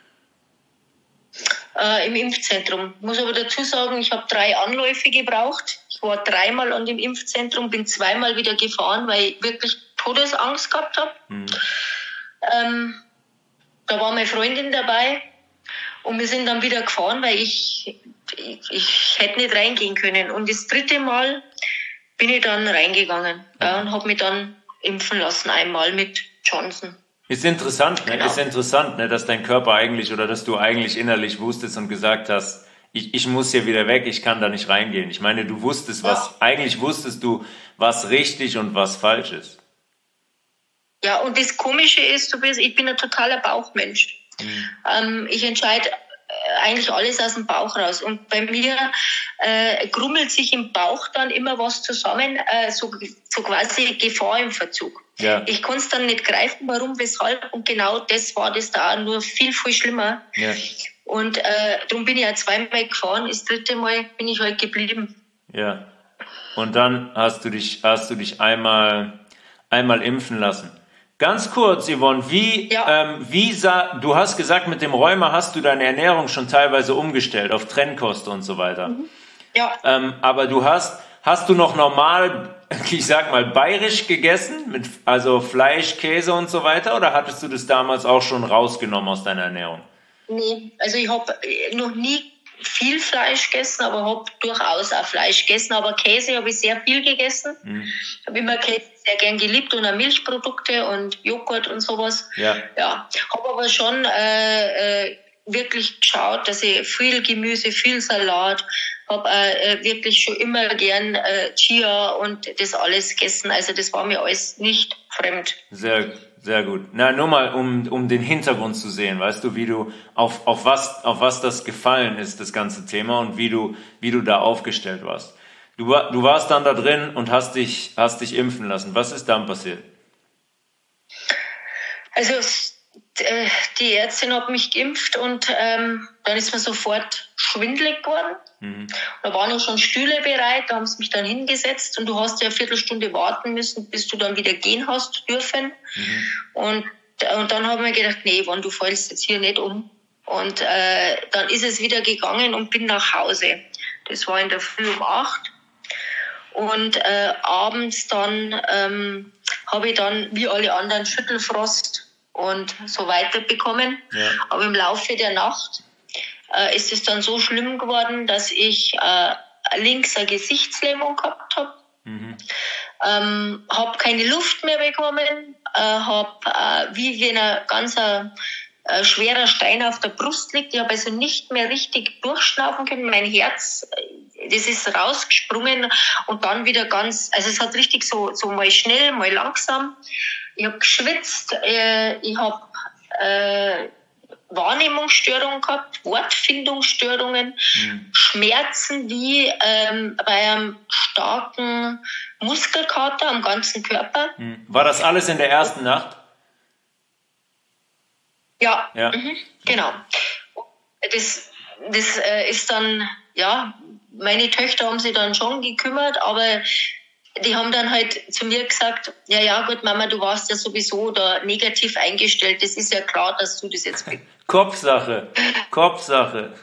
Äh, im Impfzentrum. Ich muss aber dazu sagen, ich habe drei Anläufe gebraucht. Ich war dreimal an dem Impfzentrum, bin zweimal wieder gefahren, weil ich wirklich Todesangst gehabt habe. Mhm. Ähm, da war meine Freundin dabei und wir sind dann wieder gefahren, weil ich, ich, ich hätte nicht reingehen können. Und das dritte Mal bin ich dann reingegangen ja, und habe mich dann impfen lassen, einmal mit Johnson. Ist interessant, ne? Genau. Ist interessant, ne? Dass dein Körper eigentlich oder dass du eigentlich innerlich wusstest und gesagt hast, ich, ich muss hier wieder weg, ich kann da nicht reingehen. Ich meine, du wusstest, was, ja. eigentlich wusstest du, was richtig und was falsch ist. Ja, und das Komische ist, du bist, ich bin ein totaler Bauchmensch. Mhm. Ähm, ich entscheide eigentlich alles aus dem Bauch raus. Und bei mir äh, grummelt sich im Bauch dann immer was zusammen, äh, so, so quasi Gefahr im Verzug. Ja. Ich konnte es dann nicht greifen, warum, weshalb. Und genau das war das da, nur viel, viel schlimmer. Ja. Und äh, darum bin ich ja zweimal gefahren. Das dritte Mal bin ich halt geblieben. Ja. Und dann hast du dich, hast du dich einmal, einmal impfen lassen. Ganz kurz, Yvonne, wie, ja. ähm, wie sah, du hast gesagt, mit dem Rheuma hast du deine Ernährung schon teilweise umgestellt auf Trennkost und so weiter. Mhm. Ja. Ähm, aber du hast, hast du noch normal, ich sag mal, bayerisch gegessen, mit, also Fleisch, Käse und so weiter, oder hattest du das damals auch schon rausgenommen aus deiner Ernährung? Nee, also ich habe noch nie viel Fleisch gegessen, aber habe durchaus auch Fleisch gegessen, aber Käse habe ich sehr viel gegessen. Mhm. Ich habe immer Käse sehr gern geliebt und auch Milchprodukte und Joghurt und sowas. Ja. Ja. Habe aber schon äh, äh, wirklich geschaut, dass ich viel Gemüse, viel Salat, habe äh, wirklich schon immer gern äh, Chia und das alles gegessen. Also das war mir alles nicht fremd. Sehr, sehr gut. Na, nur mal, um, um den Hintergrund zu sehen, weißt du, wie du, auf, auf was, auf was das gefallen ist, das ganze Thema und wie du, wie du da aufgestellt warst. Du, du warst dann da drin und hast dich, hast dich impfen lassen. Was ist dann passiert? Also die Ärztin hat mich geimpft und ähm, dann ist mir sofort schwindelig geworden. Mhm. Da waren auch schon Stühle bereit, da haben sie mich dann hingesetzt und du hast ja eine Viertelstunde warten müssen, bis du dann wieder gehen hast dürfen. Mhm. Und, und dann habe ich mir gedacht, nee, Yvonne, du fällst jetzt hier nicht um. Und äh, dann ist es wieder gegangen und bin nach Hause. Das war in der Früh um acht. Und äh, abends dann ähm, habe ich dann wie alle anderen Schüttelfrost und so weiter bekommen. Ja. Aber im Laufe der Nacht äh, ist es dann so schlimm geworden, dass ich äh, links eine Gesichtslähmung gehabt habe. Mhm. Ähm, habe keine Luft mehr bekommen, äh, habe äh, wie wenn ein ganz äh, schwerer Stein auf der Brust liegt. Ich habe also nicht mehr richtig durchschnaufen können. Mein Herz, das ist rausgesprungen und dann wieder ganz, also es hat richtig so, so mal schnell, mal langsam. Ich habe geschwitzt, äh, ich habe äh, Wahrnehmungsstörungen gehabt, Wortfindungsstörungen, mhm. Schmerzen wie ähm, bei einem starken Muskelkater am ganzen Körper. Mhm. War das alles in der ersten Nacht? Ja, ja. Mhm, genau. Das, das äh, ist dann, ja, meine Töchter haben sich dann schon gekümmert, aber die haben dann halt zu mir gesagt, ja, ja, gut, Mama, du warst ja sowieso da negativ eingestellt. Das ist ja klar, dass du das jetzt... Kopfsache, Kopfsache.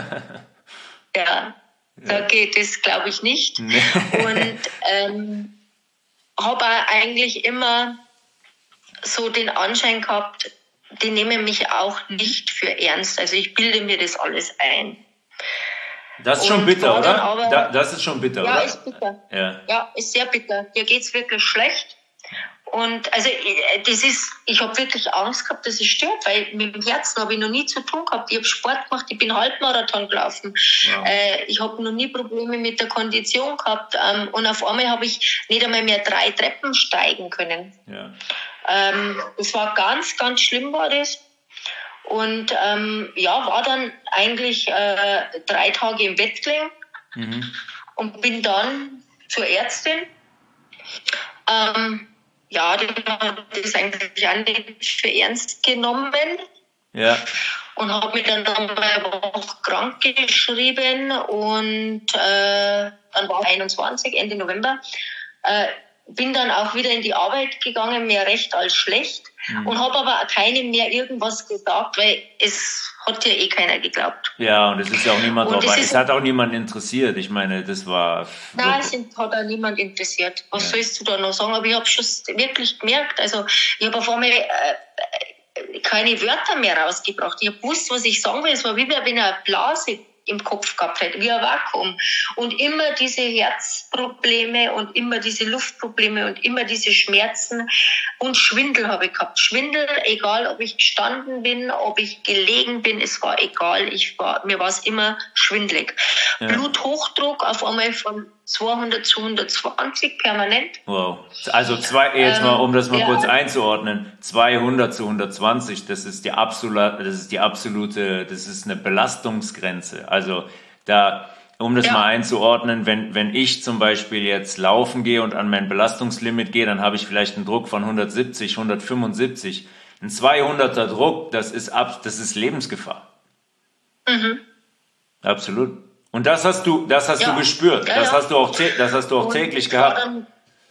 ja, da geht es, glaube ich, nicht. Nee. Und ähm, habe eigentlich immer so den Anschein gehabt, die nehmen mich auch nicht für ernst. Also ich bilde mir das alles ein. Das ist schon bitter, oder? Aber, da, das ist schon bitter, ja, oder? Ja, ist bitter. Ja. ja, ist sehr bitter. Dir geht's wirklich schlecht. Und also das ist, ich habe wirklich Angst gehabt, dass es stirbt, weil mit dem Herzen habe ich noch nie zu tun gehabt. Ich habe Sport gemacht, ich bin Halbmarathon gelaufen. Wow. Äh, ich habe noch nie Probleme mit der Kondition gehabt. Ähm, und auf einmal habe ich nicht einmal mehr drei Treppen steigen können. Ja. Ähm, das war ganz, ganz schlimm war das. Und ähm, ja, war dann eigentlich äh, drei Tage im Bett gelegen mhm. und bin dann zur Ärztin. Ähm, ja, die hat das eigentlich auch nicht für ernst genommen. Ja. Und habe mich dann einmal eine Woche krank geschrieben und äh, dann war ich einundzwanzig, Ende November. Äh, bin dann auch wieder in die Arbeit gegangen, mehr recht als schlecht. Mhm. Und habe aber auch keinem mehr irgendwas gesagt, weil es hat ja eh keiner geglaubt. Ja, und es ist ja auch niemand drauf, es hat auch niemand interessiert. Ich meine, das war... Nein, es hat auch niemand interessiert. Was ja. sollst du da noch sagen? Aber ich habe schon wirklich gemerkt, also ich habe auf einmal äh, keine Wörter mehr rausgebracht. Ich habe gewusst, was ich sagen will. Es war wie wenn eine Blase im Kopf gehabt hätte, wie ein Vakuum. Und immer diese Herzprobleme und immer diese Luftprobleme und immer diese Schmerzen und Schwindel habe ich gehabt. Schwindel, egal ob ich gestanden bin, ob ich gelegen bin, es war egal. Ich war, mir war es immer schwindelig. Ja. Bluthochdruck auf einmal von zweihundert zu hundertzwanzig permanent. Wow. Also zwei, jetzt mal, um das mal ähm, kurz ja. einzuordnen, zweihundert zu hundertzwanzig, das ist die absolute, das ist die absolute, das ist eine Belastungsgrenze. Also da, um das ja. mal einzuordnen, wenn, wenn ich zum Beispiel jetzt laufen gehe und an mein Belastungslimit gehe, dann habe ich vielleicht einen Druck von hundertsiebzig, hundertfünfundsiebzig. Ein zweihunderter Druck, das ist ab, das ist Lebensgefahr. Mhm. Absolut. Und das hast du, das hast ja. du gespürt. Ja, das ja. hast du auch, das hast du auch täglich gehabt. Dann,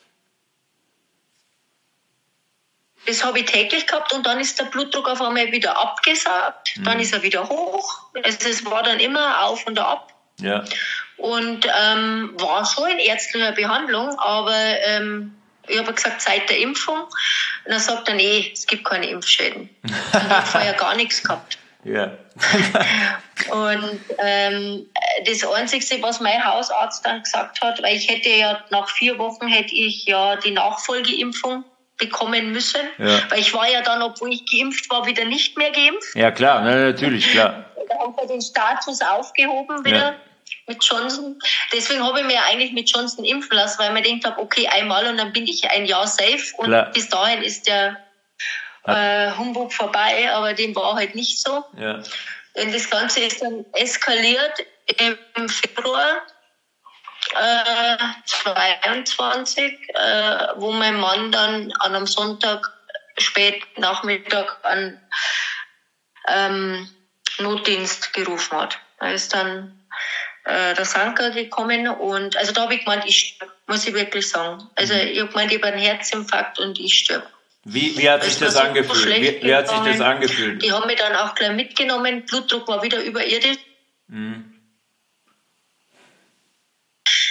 das habe ich täglich gehabt und dann ist der Blutdruck auf einmal wieder abgesagt. Mhm. Dann ist er wieder hoch. Also es war dann immer auf und ab. Ja. Und ähm, war schon in ärztlicher Behandlung, aber ähm, ich habe gesagt, seit der Impfung. Und dann sagt er, nee, es gibt keine Impfschäden. Ich habe vorher gar nichts gehabt. Ja. Und ähm, das Einzige, was mein Hausarzt dann gesagt hat, weil ich hätte ja nach vier Wochen hätte ich ja die Nachfolgeimpfung bekommen müssen, ja. weil ich war ja dann, obwohl ich geimpft war, wieder nicht mehr geimpft. Ja klar, na, natürlich, klar. Da haben wir den Status aufgehoben wieder ja. mit Johnson. Deswegen habe ich mir eigentlich mit Johnson impfen lassen, weil ich mir gedacht habe, okay, einmal und dann bin ich ein Jahr safe und klar. bis dahin ist der Äh, Humbug vorbei, aber dem war halt nicht so. Ja. Und das Ganze ist dann eskaliert im Februar äh, zweiundzwanzig, äh, wo mein Mann dann an einem Sonntag spät Nachmittag an ähm, Notdienst gerufen hat. Da ist dann äh, der Sanker gekommen und also da habe ich gemeint, ich sterbe, muss ich wirklich sagen. Also mhm. ich habe gemeint, ich habe einen Herzinfarkt und ich sterbe. Wie, wie hat sich das, das angefühlt? Wie, wie hat sich das angefühlt? Die haben mich dann auch gleich mitgenommen. Blutdruck war wieder überirdisch. Mhm.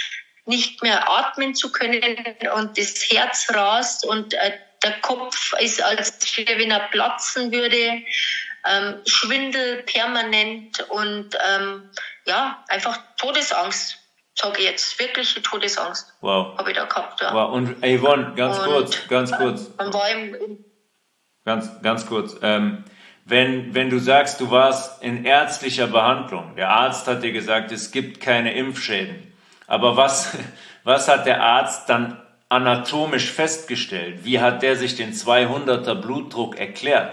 nicht mehr atmen zu können und das Herz rast und äh, der Kopf ist, als wenn er platzen würde, ähm, Schwindel permanent und ähm, ja, einfach Todesangst, sage ich jetzt, wirkliche Todesangst. Wow. Habe ich da gehabt, ja. Wow. Und Yvonne, ganz und, kurz, ganz kurz. Man war im, im Ganz, ganz kurz. Ähm, wenn, wenn du sagst, du warst in ärztlicher Behandlung, der Arzt hat dir gesagt, es gibt keine Impfschäden. Aber was, was hat der Arzt dann anatomisch festgestellt? Wie hat der sich den zweihunderter Blutdruck erklärt?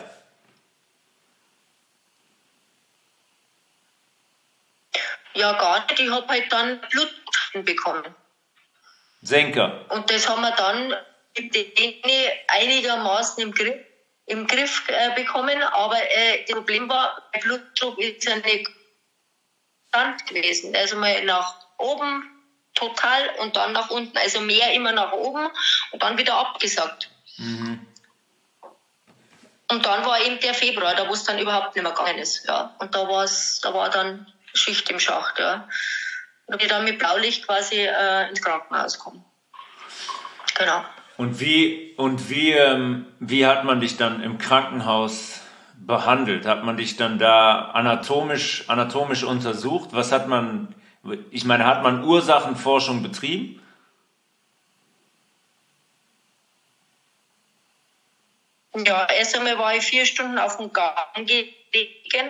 Ja, gar nicht. Ich habe halt dann Blutdruck bekommen. Senker. Und das haben wir dann mit denen einigermaßen im Griff, im Griff äh, bekommen. Aber äh, das Problem war, der Blutdruck ist ja nicht konstant gewesen. Also mal nach oben total und dann nach unten. Also mehr immer nach oben und dann wieder abgesagt. Mhm. Und dann war eben der Februar, da wo es dann überhaupt nicht mehr gegangen ist. Ja. Und da, war's, da war dann Schicht im Schacht. Ja. Und ich dann mit Blaulicht quasi äh, ins Krankenhaus gekommen. Genau. Und wie, und wie, ähm, wie hat man dich dann im Krankenhaus behandelt? Hat man dich dann da anatomisch, anatomisch untersucht? Was hat man, ich meine, hat man Ursachenforschung betrieben? Ja, erst einmal war ich vier Stunden auf dem Gang gelegen.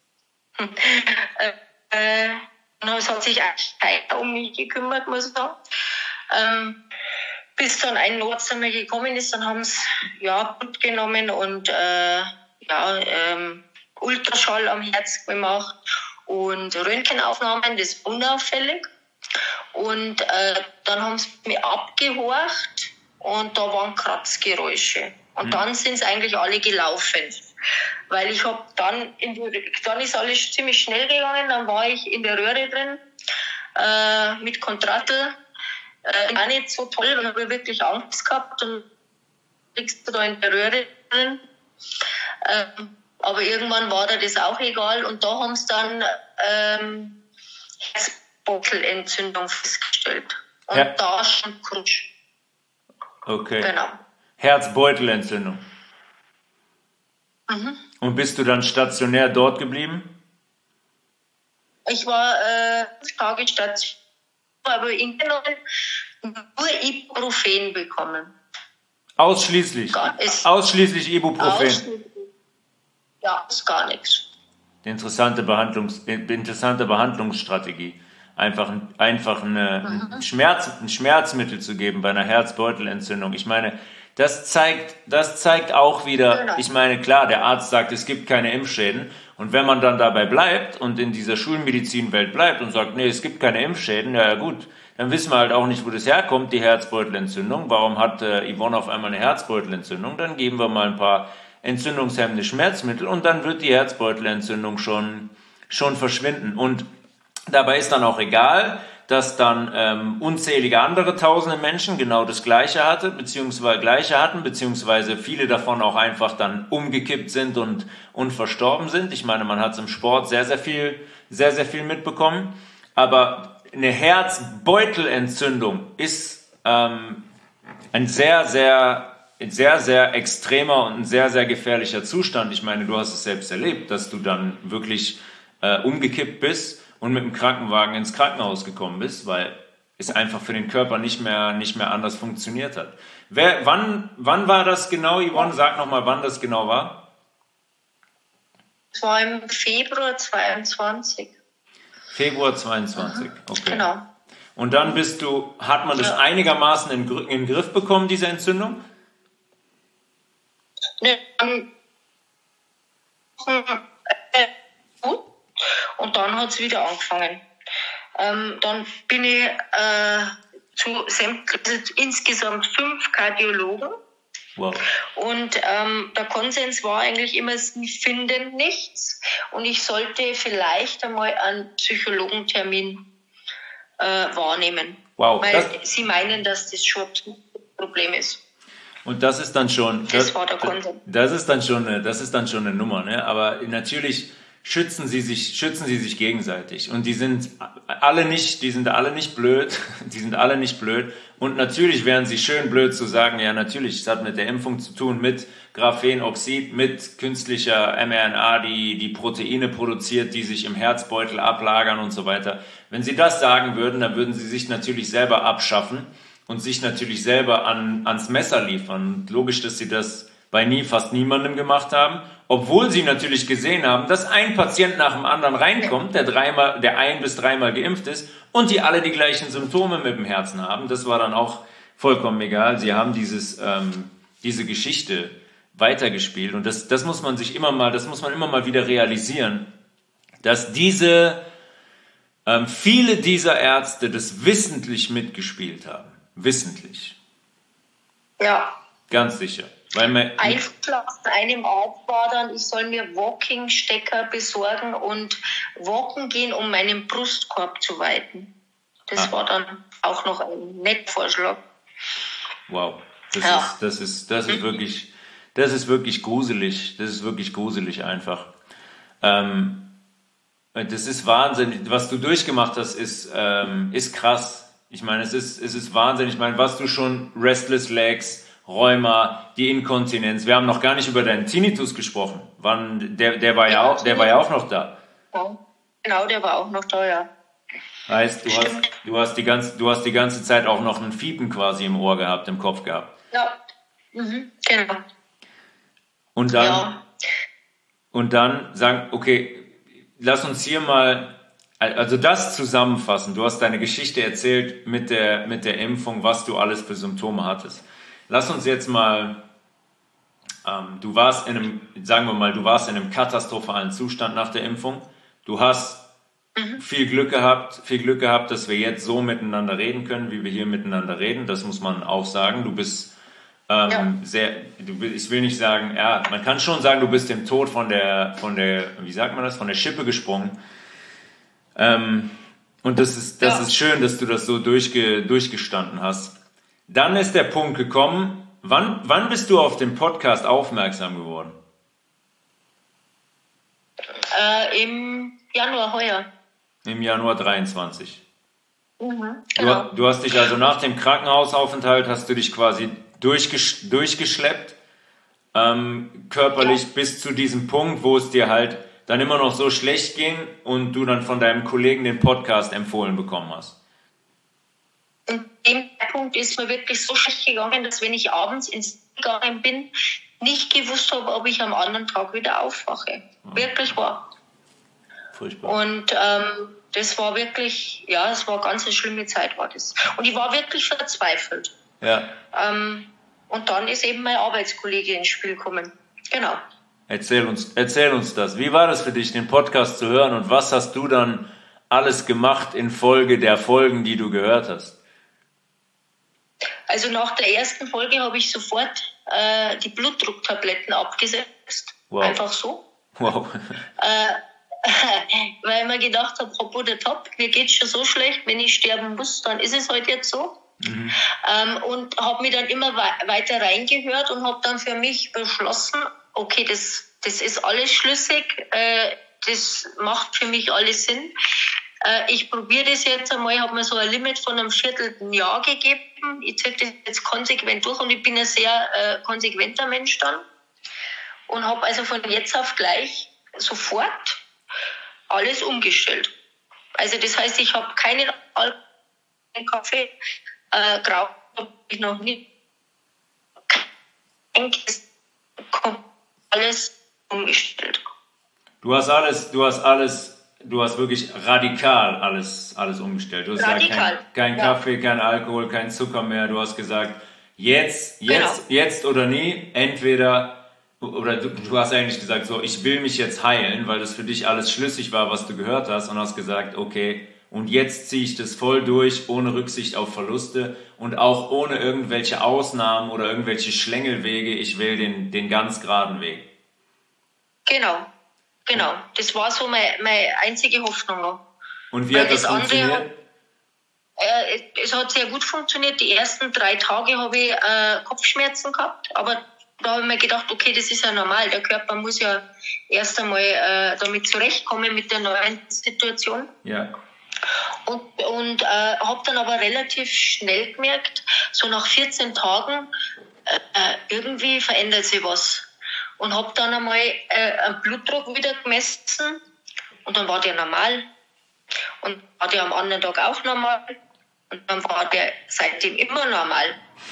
äh, es hat sich eigentlich keiner um mich gekümmert, muss ich sagen. Ähm, bis dann ein Notarzt einmal gekommen ist, dann haben sie ja, Blut genommen und äh, ja, ähm, Ultraschall am Herz gemacht und Röntgenaufnahmen, das ist unauffällig. Und äh, dann haben sie mich abgehorcht und da waren Kratzgeräusche. Und mhm. dann sind sie eigentlich alle gelaufen. Weil ich habe dann, in die, dann ist alles ziemlich schnell gegangen, dann war ich in der Röhre drin, äh, mit Kontrattel. Äh, auch nicht so toll, und habe wirklich Angst gehabt und liegst du da in der Röhre drin. Ähm, aber irgendwann war da das auch egal und da haben sie dann ähm, Herzbeutelentzündung festgestellt. Und ja. Da schon Krutsch. Okay. Genau. Herzbeutelentzündung. Mhm. Und bist du dann stationär dort geblieben? Ich war äh, fünf Tage stationär, aber in nur Ibuprofen bekommen. Ausschließlich? Gar, Ausschließlich Ibuprofen? Ausschließlich. Ja, ist gar nichts. Interessante, Behandlungs, interessante Behandlungsstrategie. Einfach, einfach eine, mhm. ein, Schmerz, ein Schmerzmittel zu geben bei einer Herzbeutelentzündung. Ich meine, das zeigt, das zeigt auch wieder, genau. Ich meine, klar, der Arzt sagt, es gibt keine Impfschäden. Und wenn man dann dabei bleibt und in dieser Schulmedizinwelt bleibt und sagt, nee, es gibt keine Impfschäden, ja gut, dann wissen wir halt auch nicht, wo das herkommt, die Herzbeutelentzündung. Warum hat äh, Yvonne auf einmal eine Herzbeutelentzündung? Dann geben wir mal ein paar entzündungshemmende Schmerzmittel und dann wird die Herzbeutelentzündung schon, schon verschwinden. Und dabei ist dann auch egal, dass dann ähm, unzählige andere tausende Menschen genau das Gleiche hatte, beziehungsweise Gleiche hatten, beziehungsweise viele davon auch einfach dann umgekippt sind und, und verstorben sind. Ich meine, man hat es im Sport sehr, sehr viel, sehr, sehr viel mitbekommen. Aber eine Herzbeutelentzündung ist ähm, ein sehr, sehr, sehr, sehr extremer und ein sehr, sehr gefährlicher Zustand. Ich meine, du hast es selbst erlebt, dass du dann wirklich äh, umgekippt bist und mit dem Krankenwagen ins Krankenhaus gekommen bist, weil es einfach für den Körper nicht mehr, nicht mehr anders funktioniert hat. Wer, wann, wann war das genau, Yvonne? Sag nochmal, wann das genau war. Es war im Februar zweiundzwanzig. Februar zweiundzwanzig, okay. Genau. Und dann bist du, hat man das ja. einigermaßen in, in den Griff bekommen, diese Entzündung? Ne, ähm, äh, gut. Und dann hat es wieder angefangen. Ähm, dann bin ich äh, zu also insgesamt fünf Kardiologen. Wow. Und ähm, der Konsens war eigentlich immer, sie finden nichts. Und ich sollte vielleicht einmal einen Psychologentermin äh, wahrnehmen. Wow. Weil das sie meinen, dass das schon ein Problem ist. Und das ist dann schon, das, das war der Konsens. Das ist dann schon eine, das ist dann schon eine Nummer, ne? Aber natürlich schützen sie sich, schützen sie sich gegenseitig. Und die sind alle nicht, die sind alle nicht blöd, die sind alle nicht blöd. Und natürlich wären sie schön blöd zu sagen, ja natürlich, es hat mit der Impfung zu tun, mit Graphenoxid, mit künstlicher mRNA, die die Proteine produziert, die sich im Herzbeutel ablagern und so weiter. Wenn sie das sagen würden, dann würden sie sich natürlich selber abschaffen und sich natürlich selber an, ans Messer liefern. Und logisch, dass sie das bei nie, fast niemandem gemacht haben, obwohl sie natürlich gesehen haben, dass ein Patient nach dem anderen reinkommt, der dreimal, der ein bis dreimal geimpft ist und die alle die gleichen Symptome mit dem Herzen haben. Das war dann auch vollkommen egal. Sie haben dieses, ähm, diese Geschichte weitergespielt und das, das muss man sich immer mal, das muss man immer mal wieder realisieren, dass diese, ähm, viele dieser Ärzte das wissentlich mitgespielt haben. Wissentlich. Ja. Ganz sicher. Weil man Einfluss von einem Arzt war dann, ich soll mir Walking-Stecker besorgen und walken gehen, um meinen Brustkorb zu weiten. Das ah. war dann auch noch ein netter Vorschlag. Wow, das ja. ist, das ist, das ist wirklich, das ist wirklich gruselig. Das ist wirklich gruselig einfach. Ähm, das ist Wahnsinn. Was du durchgemacht hast, ist, ähm, ist krass. Ich meine, es ist, es ist Wahnsinn. Ich meine, was du schon Restless Legs, Rheuma, die Inkontinenz. Wir haben noch gar nicht über deinen Tinnitus gesprochen. Wann, der, der war ja, ja auch, der war ja auch noch da. Ja, genau, der war auch noch da, ja. Heißt, du hast, du hast die ganze, du hast die ganze Zeit auch noch ein Fiepen quasi im Ohr gehabt, im Kopf gehabt. Ja, mhm, genau. Und dann, ja. und dann sagen, okay, lass uns hier mal, also das zusammenfassen. Du hast deine Geschichte erzählt mit der, mit der Impfung, was du alles für Symptome hattest. Lass uns jetzt mal, ähm, du warst in einem, sagen wir mal, du warst in einem katastrophalen Zustand nach der Impfung. Du hast mhm. viel Glück gehabt, viel Glück gehabt, dass wir jetzt so miteinander reden können, wie wir hier miteinander reden. Das muss man auch sagen. Du bist ähm, ja. sehr, du, ich will nicht sagen, ja, man kann schon sagen, du bist dem Tod von der, von der, wie sagt man das, von der Schippe gesprungen. Ähm, und das ist, das ja. ist schön, dass du das so durchge, durchgestanden hast. Dann ist der Punkt gekommen, wann, wann bist du auf den Podcast aufmerksam geworden? Äh, im Januar heuer. Im Januar dreiundzwanzig. Mhm, genau. du, du hast dich also nach dem Krankenhausaufenthalt, hast du dich quasi durchgesch, durchgeschleppt, ähm, körperlich ja. bis zu diesem Punkt, wo es dir halt dann immer noch so schlecht ging und du dann von deinem Kollegen den Podcast empfohlen bekommen hast. Und dem Punkt ist mir wirklich so schlecht gegangen, dass wenn ich abends ins Bett gegangen bin, nicht gewusst habe, ob ich am anderen Tag wieder aufwache. Ja. Wirklich wahr. Furchtbar. Und ähm, das war wirklich, ja, es war ganz eine schlimme Zeit, war das. Und ich war wirklich verzweifelt. Ja. Ähm, und dann ist eben mein Arbeitskollege ins Spiel gekommen. Genau. Erzähl uns, erzähl uns das. Wie war das für dich, den Podcast zu hören und was hast du dann alles gemacht in Folge der Folgen, die du gehört hast? Also nach der ersten Folge habe ich sofort äh, die Blutdrucktabletten abgesetzt. Wow. Einfach so. Wow. Äh, weil ich mir gedacht habe, hopp oder top, mir geht's schon so schlecht, wenn ich sterben muss, dann ist es halt jetzt so. Mhm. Ähm, und habe mich dann immer we- weiter reingehört und habe dann für mich beschlossen, okay, das, das ist alles schlüssig, äh, das macht für mich alles Sinn. Ich probiere das jetzt einmal, ich habe mir so ein Limit von einem Vierteljahr gegeben. Ich ziehe das jetzt konsequent durch und ich bin ein sehr äh, konsequenter Mensch dann. Und habe also von jetzt auf gleich sofort alles umgestellt. Also das heißt, ich habe keinen Alkohol, keinen Kaffee, äh, Grau habe ich noch nie. Alles umgestellt. Du hast alles, du hast alles... Du hast wirklich radikal alles, alles umgestellt. Du hast radikal. gesagt, kein, kein ja. Kaffee, kein Alkohol, kein Zucker mehr. Du hast gesagt, jetzt, jetzt, genau. jetzt oder nie. Entweder, oder du, du hast eigentlich gesagt, so, ich will mich jetzt heilen, weil das für dich alles schlüssig war, was du gehört hast. Und hast gesagt, okay, und jetzt ziehe ich das voll durch, ohne Rücksicht auf Verluste und auch ohne irgendwelche Ausnahmen oder irgendwelche Schlängelwege. Ich will den, den ganz geraden Weg. Genau. Genau, das war so meine, meine einzige Hoffnung noch. Und wie Weil hat das, das funktioniert? Andere, äh, es hat sehr gut funktioniert. Die ersten drei Tage habe ich äh, Kopfschmerzen gehabt, aber da habe ich mir gedacht, okay, das ist ja normal. Der Körper muss ja erst einmal äh, damit zurechtkommen mit der neuen Situation. Ja. Und, und äh, habe dann aber relativ schnell gemerkt, so nach vierzehn Tagen, äh, irgendwie verändert sich was. Und habe dann einmal äh, einen Blutdruck wieder gemessen und dann war der normal. Und war der am anderen Tag auch normal. Und dann war der seitdem immer normal.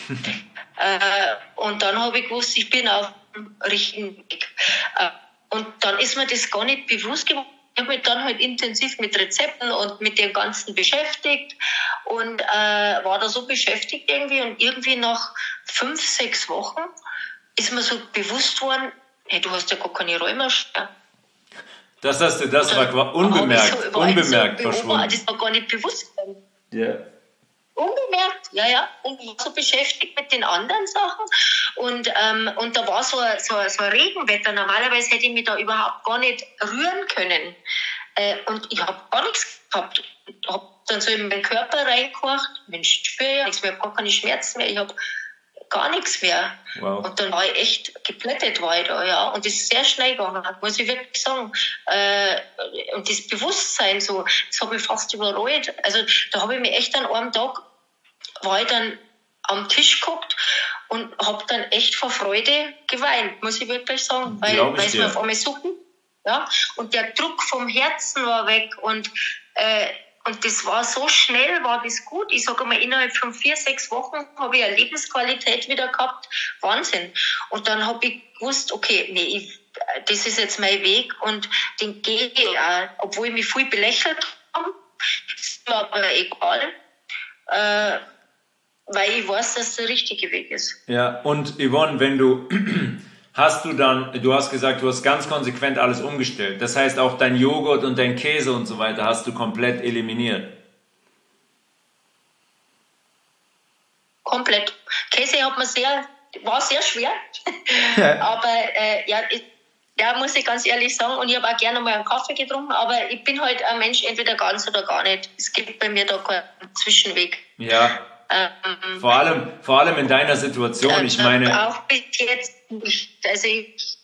äh, und dann habe ich gewusst, ich bin auf dem richtigen Weg. Äh, und dann ist mir das gar nicht bewusst geworden. Ich habe mich dann halt intensiv mit Rezepten und mit dem Ganzen beschäftigt und äh, war da so beschäftigt irgendwie. Und irgendwie nach fünf, sechs Wochen ist mir so bewusst worden, hey, du hast ja gar keine Rheuma-Schmerzen. Das hast du, das war unbemerkt, so unbemerkt so verschwunden. Das war gar nicht bewusst. Ja. Yeah. Unbemerkt, ja, ja. Und ich war so beschäftigt mit den anderen Sachen. Und, ähm, und da war so, so, so ein Regenwetter. Normalerweise hätte ich mich da überhaupt gar nicht rühren können. Äh, und ich habe gar nichts gehabt. Ich habe dann so in meinen Körper reingehorcht. Mensch, ich spüre ja nichts mehr, ich habe gar keine Schmerzen mehr. Ich habe gar nichts mehr. Wow. Und dann war ich echt geplättet, war ich da, ja. Und das ist sehr schnell gegangen, muss ich wirklich sagen. Äh, und das Bewusstsein so, das habe ich fast überrollt. Also da habe ich mich echt an einem Tag, war ich dann am Tisch geguckt und habe dann echt vor Freude geweint, muss ich wirklich sagen. Weil, weil es mir auf einmal so gut, ja. Und der Druck vom Herzen war weg und äh, Und das war so schnell, war das gut. Ich sage mal, innerhalb von vier, sechs Wochen habe ich eine Lebensqualität wieder gehabt. Wahnsinn. Und dann habe ich gewusst, okay, nee, ich, das ist jetzt mein Weg und den gehe ich auch. Obwohl ich mich viel belächelt habe, ist mir aber egal. Äh, weil ich weiß, dass der richtige Weg ist. Ja, und Yvonne, wenn du... Hast du dann, du hast gesagt, du hast ganz konsequent alles umgestellt. Das heißt, auch dein Joghurt und dein Käse und so weiter hast du komplett eliminiert. Komplett. Käse hat mir sehr, war sehr schwer. aber äh, ja, ich, ja, muss ich ganz ehrlich sagen. Und ich habe auch gerne mal einen Kaffee getrunken. Aber ich bin halt ein Mensch, entweder ganz oder gar nicht. Es gibt bei mir da keinen Zwischenweg. Ja. Ähm, vor allem, vor allem in deiner Situation. Ich meine. Auch bis jetzt nicht. Also ich,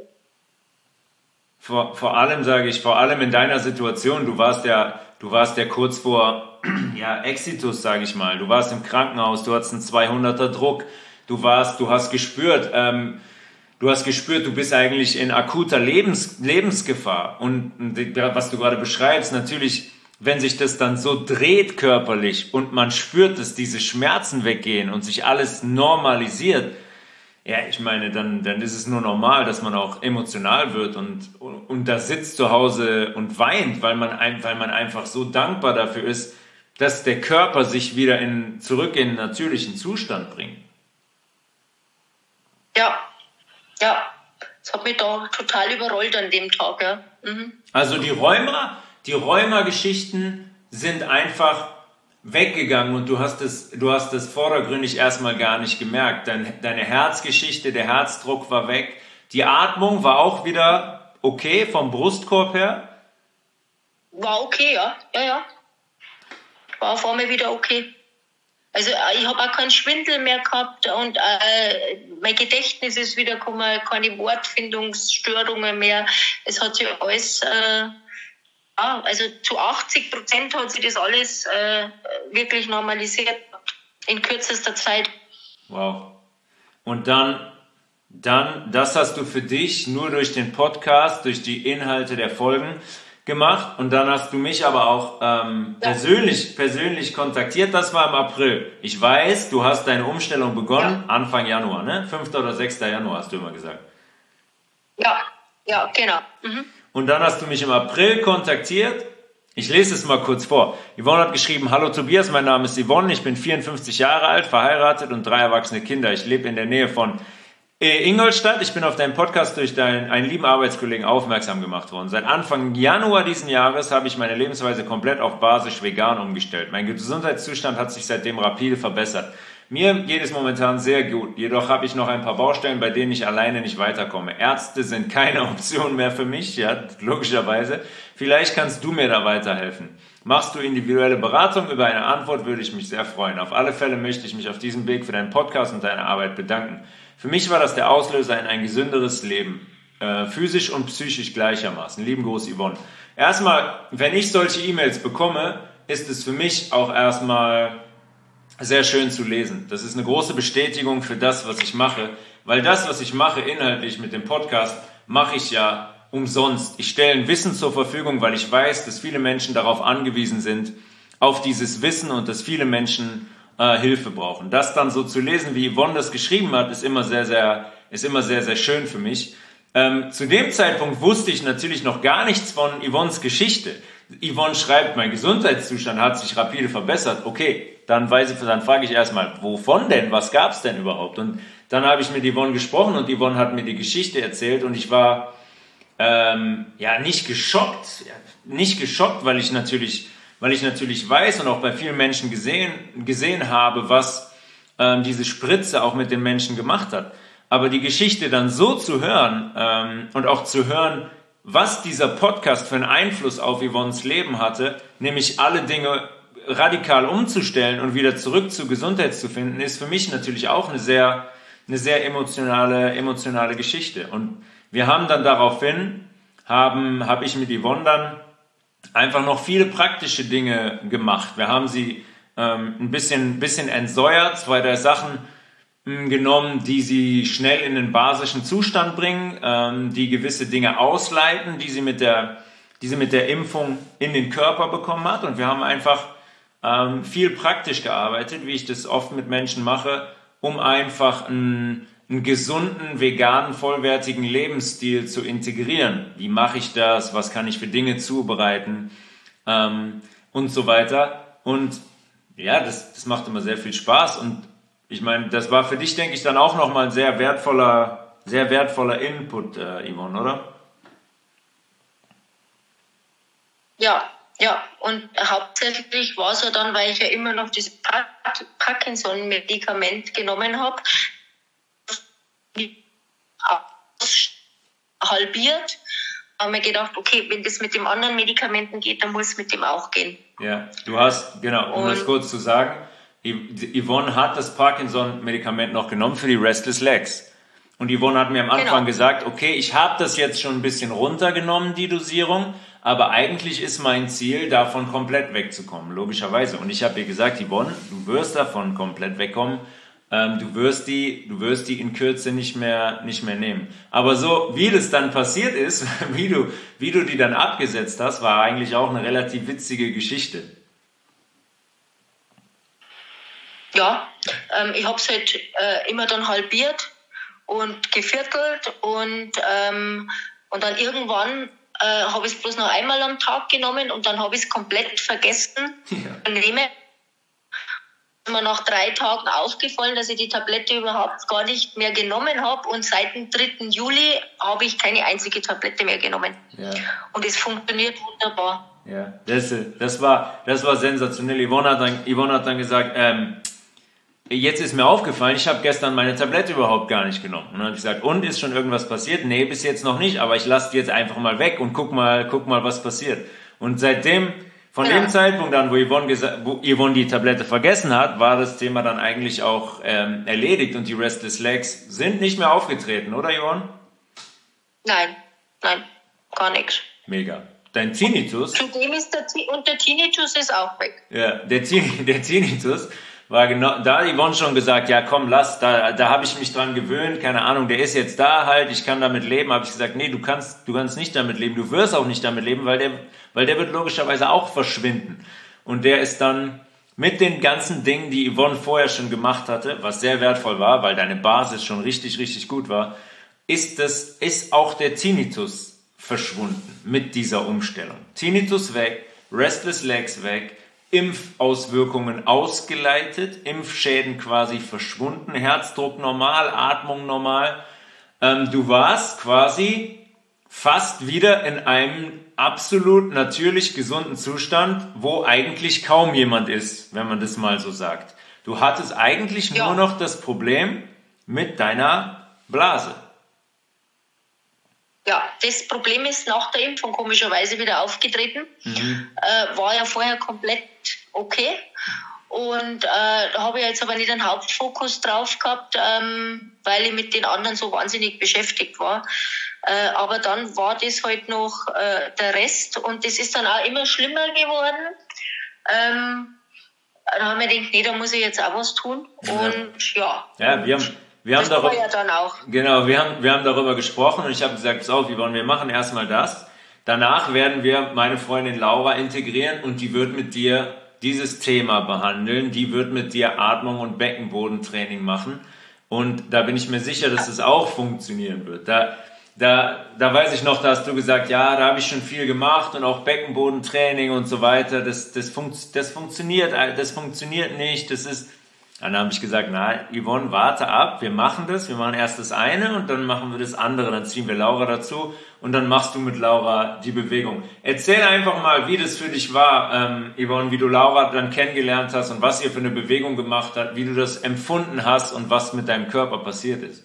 vor, vor allem sage ich, vor allem in deiner Situation. Du warst ja, du warst ja kurz vor, ja, Exitus, sage ich mal. Du warst im Krankenhaus. Du hattest einen zweihunderter Druck. Du warst, du hast gespürt, ähm, du hast gespürt, du bist eigentlich in akuter Lebens, Lebensgefahr. Und, und was du gerade beschreibst, natürlich. Wenn sich das dann so dreht körperlich und man spürt, dass diese Schmerzen weggehen und sich alles normalisiert, ja, ich meine, dann, dann ist es nur normal, dass man auch emotional wird und, und, und da sitzt zu Hause und weint, weil man, ein, weil man einfach so dankbar dafür ist, dass der Körper sich wieder in, zurück in den natürlichen Zustand bringt. Ja, ja, das hat mich da total überrollt an dem Tag, ja. Mhm. Also die Rheuma... Die Rheuma-Geschichten sind einfach weggegangen und du hast es, du hast es vordergründig erstmal gar nicht gemerkt. Dein, deine Herzgeschichte, der Herzdruck war weg. Die Atmung war auch wieder okay vom Brustkorb her? War okay, ja. Ja, ja. War auf einmal wieder okay. Also ich habe auch keinen Schwindel mehr gehabt und äh, mein Gedächtnis ist wieder gekommen, keine Wortfindungsstörungen mehr. Es hat sich alles... Äh, Ja, also zu achtzig Prozent hat sich das alles äh, wirklich normalisiert in kürzester Zeit. Wow. Und dann, dann, das hast du für dich nur durch den Podcast, durch die Inhalte der Folgen gemacht. Und dann hast du mich aber auch ähm, ja. persönlich, persönlich kontaktiert. Das war im April. Ich weiß, du hast deine Umstellung begonnen ja. Anfang Januar, ne? fünfter oder sechster Januar hast du immer gesagt. Ja, ja, genau. Mhm. Und dann hast du mich im April kontaktiert. Ich lese es mal kurz vor. Yvonne hat geschrieben, hallo Tobias, mein Name ist Yvonne, ich bin vierundfünfzig Jahre alt, verheiratet und drei erwachsene Kinder. Ich lebe in der Nähe von Ingolstadt. Ich bin auf deinen Podcast durch deinen, einen lieben Arbeitskollegen aufmerksam gemacht worden. Seit Anfang Januar diesen Jahres habe ich meine Lebensweise komplett auf basisch vegan umgestellt. Mein Gesundheitszustand hat sich seitdem rapide verbessert. Mir geht es momentan sehr gut, jedoch habe ich noch ein paar Baustellen, bei denen ich alleine nicht weiterkomme. Ärzte sind keine Option mehr für mich, ja, logischerweise. Vielleicht kannst du mir da weiterhelfen. Machst du individuelle Beratung? Über eine Antwort würde ich mich sehr freuen. Auf alle Fälle möchte ich mich auf diesem Weg für deinen Podcast und deine Arbeit bedanken. Für mich war das der Auslöser in ein gesünderes Leben, äh, physisch und psychisch gleichermaßen. Lieben Gruß, Yvonne. Erstmal, wenn ich solche E-Mails bekomme, ist es für mich auch erstmal sehr schön zu lesen. Das ist eine große Bestätigung für das, was ich mache, weil das, was ich mache inhaltlich mit dem Podcast, mache ich ja umsonst. Ich stelle ein Wissen zur Verfügung, weil ich weiß, dass viele Menschen darauf angewiesen sind, auf dieses Wissen und dass viele Menschen äh, Hilfe brauchen. Das dann so zu lesen, wie Yvonne das geschrieben hat, ist immer sehr, sehr, ist immer sehr, sehr schön für mich. Ähm, zu dem Zeitpunkt wusste ich natürlich noch gar nichts von Yvonnes Geschichte. Yvonne schreibt, mein Gesundheitszustand hat sich rapide verbessert. Okay, dann weiß ich, dann frage ich erstmal, wovon denn? Was gab es denn überhaupt? Und dann habe ich mit Yvonne gesprochen und Yvonne hat mir die Geschichte erzählt und ich war ähm, ja nicht geschockt, ja, nicht geschockt, weil ich natürlich, weil ich natürlich weiß und auch bei vielen Menschen gesehen gesehen habe, was ähm, diese Spritze auch mit den Menschen gemacht hat. Aber die Geschichte dann so zu hören ähm, und auch zu hören, was dieser Podcast für einen Einfluss auf Yvonnes Leben hatte, nämlich alle Dinge radikal umzustellen und wieder zurück zur Gesundheit zu finden, ist für mich natürlich auch eine sehr, eine sehr emotionale, emotionale Geschichte. Und wir haben dann daraufhin, haben, habe ich mit Yvonne dann einfach noch viele praktische Dinge gemacht. Wir haben sie ähm, ein bisschen, bisschen entsäuert, zwei, drei Sachen genommen, die sie schnell in den basischen Zustand bringen, ähm, die gewisse Dinge ausleiten, die sie mit der, die sie mit der Impfung in den Körper bekommen hat. Und wir haben einfach ähm, viel praktisch gearbeitet, wie ich das oft mit Menschen mache, um einfach einen, einen gesunden, veganen, vollwertigen Lebensstil zu integrieren. Wie mache ich das? Was kann ich für Dinge zubereiten? Ähm, und so weiter. Und ja, das, das macht immer sehr viel Spaß. Und ich meine, das war für dich, denke ich, dann auch nochmal ein sehr wertvoller, sehr wertvoller Input, äh, Yvonne, oder? Ja, ja. Und hauptsächlich war es ja dann, weil ich ja immer noch dieses Parkinson-Medikament genommen habe, halbiert, haben wir gedacht, okay, wenn das mit dem anderen Medikamenten geht, dann muss es mit dem auch gehen. Ja, du hast, genau, um Und, das kurz zu sagen, Yvonne hat das Parkinson-Medikament noch genommen für die Restless Legs. Und Yvonne hat mir am Anfang genau. gesagt, okay, ich habe das jetzt schon ein bisschen runtergenommen, die Dosierung, aber eigentlich ist mein Ziel, davon komplett wegzukommen, logischerweise. Und ich habe ihr gesagt, Yvonne, du wirst davon komplett wegkommen, ähm, du wirst die, du wirst die in Kürze nicht mehr, nicht mehr nehmen. Aber so, wie das dann passiert ist, wie du, wie du die dann abgesetzt hast, war eigentlich auch eine relativ witzige Geschichte. Ja, ähm, ich habe es halt äh, immer dann halbiert und geviertelt und, ähm, und dann irgendwann äh, habe ich es bloß noch einmal am Tag genommen und dann habe ich es komplett vergessen. Ja. Nehme. Ist mir nach drei Tagen aufgefallen, dass ich die Tablette überhaupt gar nicht mehr genommen habe und seit dem dritten Juli habe ich keine einzige Tablette mehr genommen. Ja. Und es funktioniert wunderbar. Ja, das, das, war, das war sensationell. Yvonne hat dann, Yvonne hat dann gesagt, ähm, jetzt ist mir aufgefallen, ich habe gestern meine Tablette überhaupt gar nicht genommen. Und dann habe ich gesagt, und ist schon irgendwas passiert? Nee, bis jetzt noch nicht, aber ich lasse die jetzt einfach mal weg und guck mal, guck mal, was passiert. Und seitdem, von ja. dem Zeitpunkt an, wo Yvonne, gesa- wo Yvonne die Tablette vergessen hat, war das Thema dann eigentlich auch ähm, erledigt und die Restless Legs sind nicht mehr aufgetreten, oder Yvonne? Nein, nein, gar nichts. Mega. Dein Tinnitus? Zudem ist der, T- und der Tinnitus ist auch weg. Ja, der, Tin- der Tinnitus war genau, da hat Yvonne schon gesagt, ja komm, lass, da, da habe ich mich dran gewöhnt, keine Ahnung, der ist jetzt da halt, ich kann damit leben, habe ich gesagt, nee, du kannst, du kannst nicht damit leben, du wirst auch nicht damit leben, weil der, weil der wird logischerweise auch verschwinden. Und der ist dann mit den ganzen Dingen, die Yvonne vorher schon gemacht hatte, was sehr wertvoll war, weil deine Basis schon richtig, richtig gut war, ist das, ist auch der Tinnitus verschwunden mit dieser Umstellung. Tinnitus weg, Restless Legs weg, Impfauswirkungen ausgeleitet, Impfschäden quasi verschwunden, Herzdruck normal, Atmung normal. Ähm, du warst quasi fast wieder in einem absolut natürlich gesunden Zustand, wo eigentlich kaum jemand ist, wenn man das mal so sagt. Du hattest eigentlich ja. nur noch das Problem mit deiner Blase. ja, das Problem ist nach der Impfung komischerweise wieder aufgetreten. Mhm. Äh, war ja vorher komplett okay. Und äh, da habe ich jetzt aber nicht einen Hauptfokus drauf gehabt, ähm, weil ich mit den anderen so wahnsinnig beschäftigt war. Äh, aber dann war das halt noch äh, der Rest und das ist dann auch immer schlimmer geworden. Ähm, dann haben wir gedacht, nee, da muss ich jetzt auch was tun. Und ja, ja wir haben, wir haben das darüber, war ja dann auch. Genau, wir haben, wir haben darüber gesprochen und ich habe gesagt, so, wir wollen, wir machen erstmal das. Danach werden wir meine Freundin Laura integrieren und die wird mit dir dieses Thema behandeln. Die wird mit dir Atmung und Beckenbodentraining machen. Und da bin ich mir sicher, dass es auch funktionieren wird. Da, da, da weiß ich noch, da hast du gesagt, ja, da habe ich schon viel gemacht und auch Beckenbodentraining und so weiter. Das, das, funkt, das funktioniert, das funktioniert nicht. Das ist, dann habe ich gesagt, na, Yvonne, warte ab. Wir machen das. Wir machen erst das eine und dann machen wir das andere. Dann ziehen wir Laura dazu. Und dann machst du mit Laura die Bewegung. Erzähl einfach mal, wie das für dich war, ähm, Yvonne, wie du Laura dann kennengelernt hast und was ihr für eine Bewegung gemacht habt, wie du das empfunden hast und was mit deinem Körper passiert ist.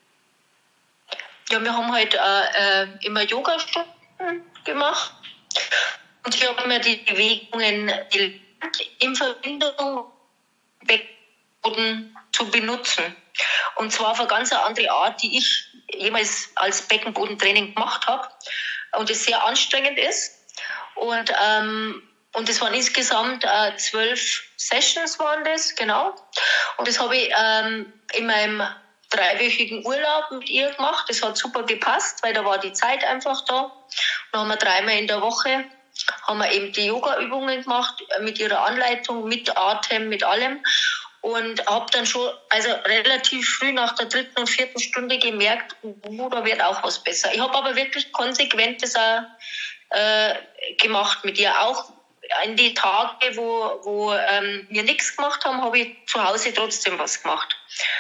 Ja, wir haben halt äh, äh, immer Yoga-Stunden gemacht und ich habe mir die Bewegungen gelernt, in Verbindung mit Beckenboden zu benutzen. Und zwar auf eine ganz andere Art, die ich jemals als Beckenbodentraining gemacht habe und es sehr anstrengend ist. Und ähm, und es waren insgesamt äh, zwölf Sessions waren das, genau. Und das habe ich ähm, in meinem dreiwöchigen Urlaub mit ihr gemacht. Das hat super gepasst, weil da war die Zeit einfach da. Und dann haben wir dreimal in der Woche haben wir eben die Yoga-Übungen gemacht mit ihrer Anleitung, mit Atem, mit allem. Und habe dann schon also relativ früh nach der dritten und vierten Stunde gemerkt, oh, da wird auch was besser. Ich habe aber wirklich konsequent das auch, äh, gemacht mit ihr. Auch in die Tage, wo, wo ähm, wir nichts gemacht haben, habe ich zu Hause trotzdem was gemacht.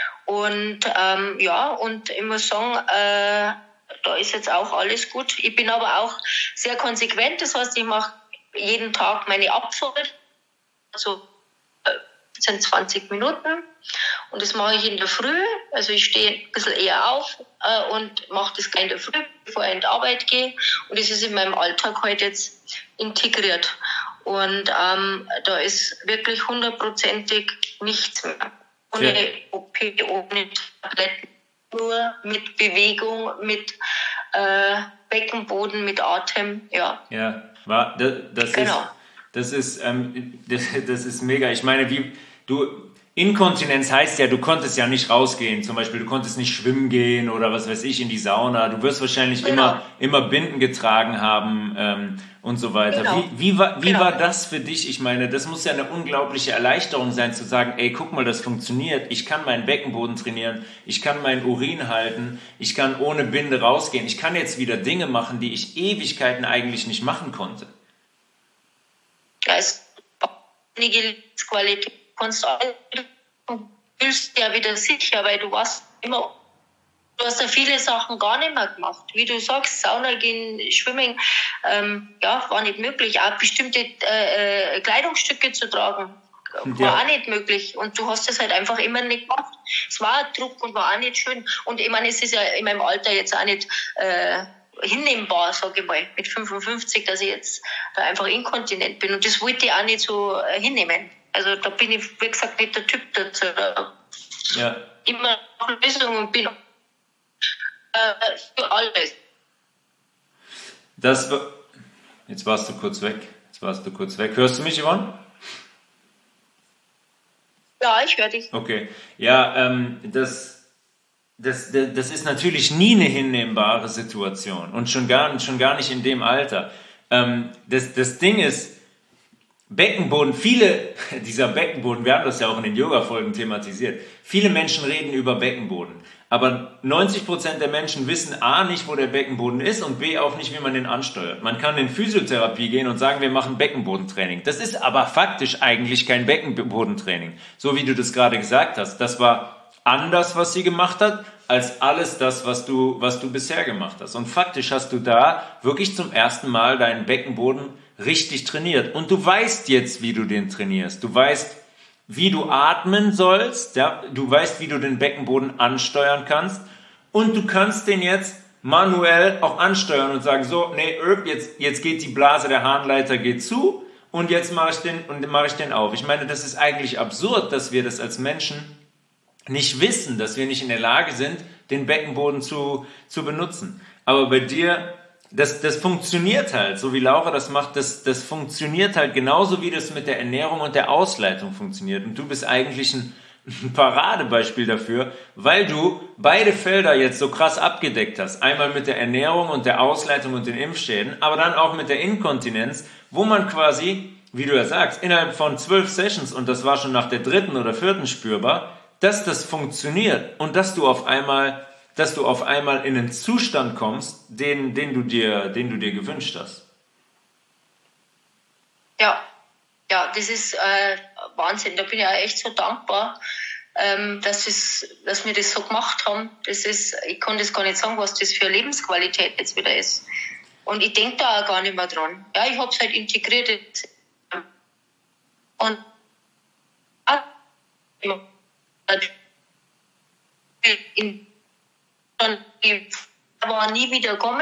Und ähm, ja, und ich muss sagen, äh, da ist jetzt auch alles gut. Ich bin aber auch sehr konsequent. Das heißt, ich mache jeden Tag meine Abfahrt. Also sind zwanzig Minuten und das mache ich in der Früh, also ich stehe ein bisschen eher auf äh, und mache das gleich in der Früh, bevor ich in die Arbeit gehe und das ist in meinem Alltag heute jetzt integriert und ähm, da ist wirklich hundertprozentig nichts mehr. Ohne ja. O P, ohne Tabletten, nur mit Bewegung, mit äh, Beckenboden, mit Atem, ja. Ja, war, das, das genau. ist Das ist, ähm, das, das ist mega. Ich meine, wie du, Inkontinenz heißt ja, du konntest ja nicht rausgehen. Zum Beispiel, du konntest nicht schwimmen gehen oder was weiß ich, in die Sauna. Du wirst wahrscheinlich genau. immer, immer Binden getragen haben, ähm, und so weiter. Genau. Wie, wie, war, wie genau. war das für dich? Ich meine, das muss ja eine unglaubliche Erleichterung sein, zu sagen, ey, guck mal, das funktioniert. Ich kann meinen Beckenboden trainieren. Ich kann meinen Urin halten. Ich kann ohne Binde rausgehen. Ich kann jetzt wieder Dinge machen, die ich Ewigkeiten eigentlich nicht machen konnte. Da ist einige Lebensqualität, kannst du fühlst dich ja wieder sicher, weil du warst immer, du hast ja viele Sachen gar nicht mehr gemacht. Wie du sagst, Sauna gehen, Schwimmen, ähm, ja, war nicht möglich. Auch bestimmte äh, Kleidungsstücke zu tragen, war ja. auch nicht möglich. Und du hast das halt einfach immer nicht gemacht. Es war ein Druck und war auch nicht schön. Und ich meine, es ist ja in meinem Alter jetzt auch nicht äh, hinnehmbar, sage ich mal, mit fünfundfünfzig, dass ich jetzt da einfach inkontinent bin. Und das wollte ich auch nicht so äh, hinnehmen. Also da bin ich, wie gesagt, nicht der Typ dazu. Ja. Immer nach Lösungen und bin äh, für alles. Das war, jetzt warst du kurz weg. Jetzt warst du kurz weg. Hörst du mich, Yvonne? Ja, ich höre dich. Okay. Ja, ähm, das... Das, das, das ist natürlich nie eine hinnehmbare Situation und schon gar, schon gar nicht in dem Alter. Ähm, das, das Ding ist, Beckenboden, viele dieser Beckenboden, wir haben das ja auch in den Yoga-Folgen thematisiert, viele Menschen reden über Beckenboden, aber neunzig Prozent der Menschen wissen A nicht, wo der Beckenboden ist und B auch nicht, wie man den ansteuert. Man kann in Physiotherapie gehen und sagen, wir machen Beckenbodentraining. Das ist aber faktisch eigentlich kein Beckenbodentraining, so wie du das gerade gesagt hast. Das war anders, was sie gemacht hat, als alles das, was du, was du bisher gemacht hast. Und faktisch hast du da wirklich zum ersten Mal deinen Beckenboden richtig trainiert. Und du weißt jetzt, wie du den trainierst. Du weißt, wie du atmen sollst. Ja? Du weißt, wie du den Beckenboden ansteuern kannst. Und du kannst den jetzt manuell auch ansteuern und sagen, so, nee, jetzt, jetzt geht die Blase, der Harnleiter geht zu und jetzt mache ich den, und mache ich den auf. Ich meine, das ist eigentlich absurd, dass wir das als Menschen nicht wissen, dass wir nicht in der Lage sind, den Beckenboden zu, zu benutzen. Aber bei dir, das, das funktioniert halt, so wie Laura das macht, das, das funktioniert halt genauso, wie das mit der Ernährung und der Ausleitung funktioniert. Und du bist eigentlich ein, ein Paradebeispiel dafür, weil du beide Felder jetzt so krass abgedeckt hast. Einmal mit der Ernährung und der Ausleitung und den Impfschäden, aber dann auch mit der Inkontinenz, wo man quasi, wie du ja sagst, innerhalb von zwölf Sessions, und das war schon nach der dritten oder vierten spürbar, dass das funktioniert und dass du auf einmal, dass du auf einmal in einen Zustand kommst, den, den du dir, den du dir gewünscht hast. Ja, ja, das ist äh, Wahnsinn. Da bin ich auch echt so dankbar, ähm, dass, es, dass wir das so gemacht haben. Das ist, ich kann das gar nicht sagen, was das für Lebensqualität jetzt wieder ist. Und ich denke da auch gar nicht mehr dran. Ja, ich habe es halt integriert. Und in, aber nie wieder kommen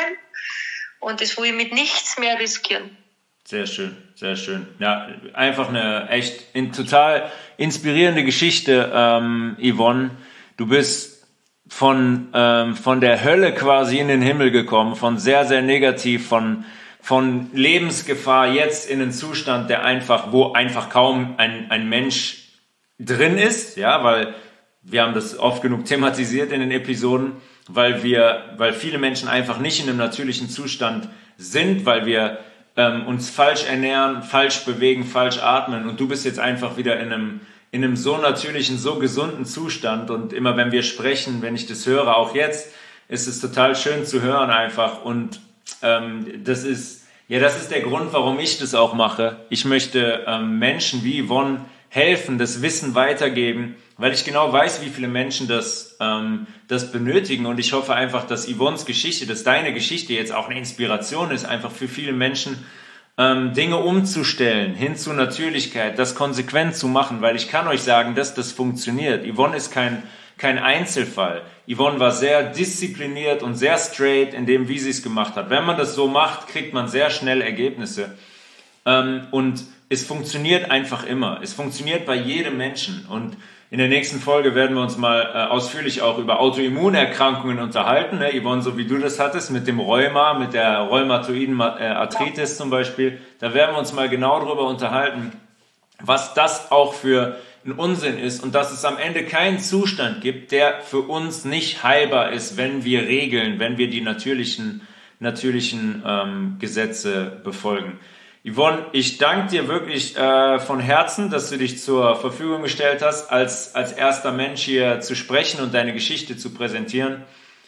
und das will ich mit nichts mehr riskieren. Sehr schön, sehr schön. Ja, einfach eine echt in, total inspirierende Geschichte, ähm, Yvonne. Du bist von, ähm, von der Hölle quasi in den Himmel gekommen, von sehr, sehr negativ, von, von Lebensgefahr jetzt in einen Zustand, der einfach, wo einfach kaum ein, ein Mensch drin ist, ja, weil wir haben das oft genug thematisiert in den Episoden, weil wir, weil viele Menschen einfach nicht in einem natürlichen Zustand sind, weil wir ähm, uns falsch ernähren, falsch bewegen, falsch atmen und du bist jetzt einfach wieder in einem, in einem so natürlichen, so gesunden Zustand und immer wenn wir sprechen, wenn ich das höre, auch jetzt, ist es total schön zu hören einfach und ähm, das ist, ja, das ist der Grund, warum ich das auch mache. Ich möchte ähm, Menschen wie Yvonne helfen, das Wissen weitergeben, weil ich genau weiß, wie viele Menschen das, ähm, das benötigen und ich hoffe einfach, dass Yvonnes Geschichte, dass deine Geschichte jetzt auch eine Inspiration ist, einfach für viele Menschen ähm, Dinge umzustellen, hin zur Natürlichkeit, das konsequent zu machen, weil ich kann euch sagen, dass das funktioniert. Yvonne ist kein, kein Einzelfall. Yvonne war sehr diszipliniert und sehr straight in dem, wie sie es gemacht hat. Wenn man das so macht, kriegt man sehr schnell Ergebnisse ähm, und es funktioniert einfach immer. Es funktioniert bei jedem Menschen. Und in der nächsten Folge werden wir uns mal äh, ausführlich auch über Autoimmunerkrankungen unterhalten. Ne? Yvonne, so wie du das hattest, mit dem Rheuma, mit der rheumatoiden äh, Arthritis zum Beispiel. Da werden wir uns mal genau darüber unterhalten, was das auch für ein Unsinn ist und dass es am Ende keinen Zustand gibt, der für uns nicht heilbar ist, wenn wir regeln, wenn wir die natürlichen, natürlichen ähm, Gesetze befolgen. Yvonne, ich danke dir wirklich äh, von Herzen, dass du dich zur Verfügung gestellt hast, als, als erster Mensch hier zu sprechen und deine Geschichte zu präsentieren.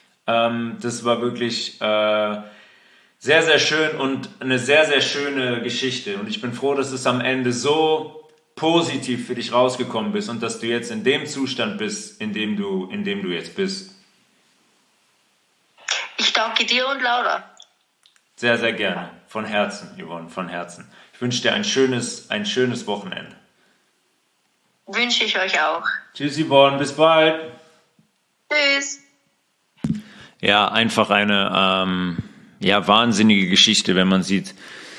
Ähm, das war wirklich äh, sehr, sehr schön und eine sehr, sehr schöne Geschichte. Und ich bin froh, dass es am Ende so positiv für dich rausgekommen bist und dass du jetzt in dem Zustand bist, in dem du, in dem du jetzt bist. Ich danke dir und Laura. Sehr, sehr gerne. Von Herzen, Yvonne, von Herzen. Ich wünsche dir ein schönes, ein schönes Wochenende. Wünsche ich euch auch. Tschüss, Yvonne, bis bald. Tschüss. Ja, einfach eine ähm, ja, wahnsinnige Geschichte, wenn man sieht,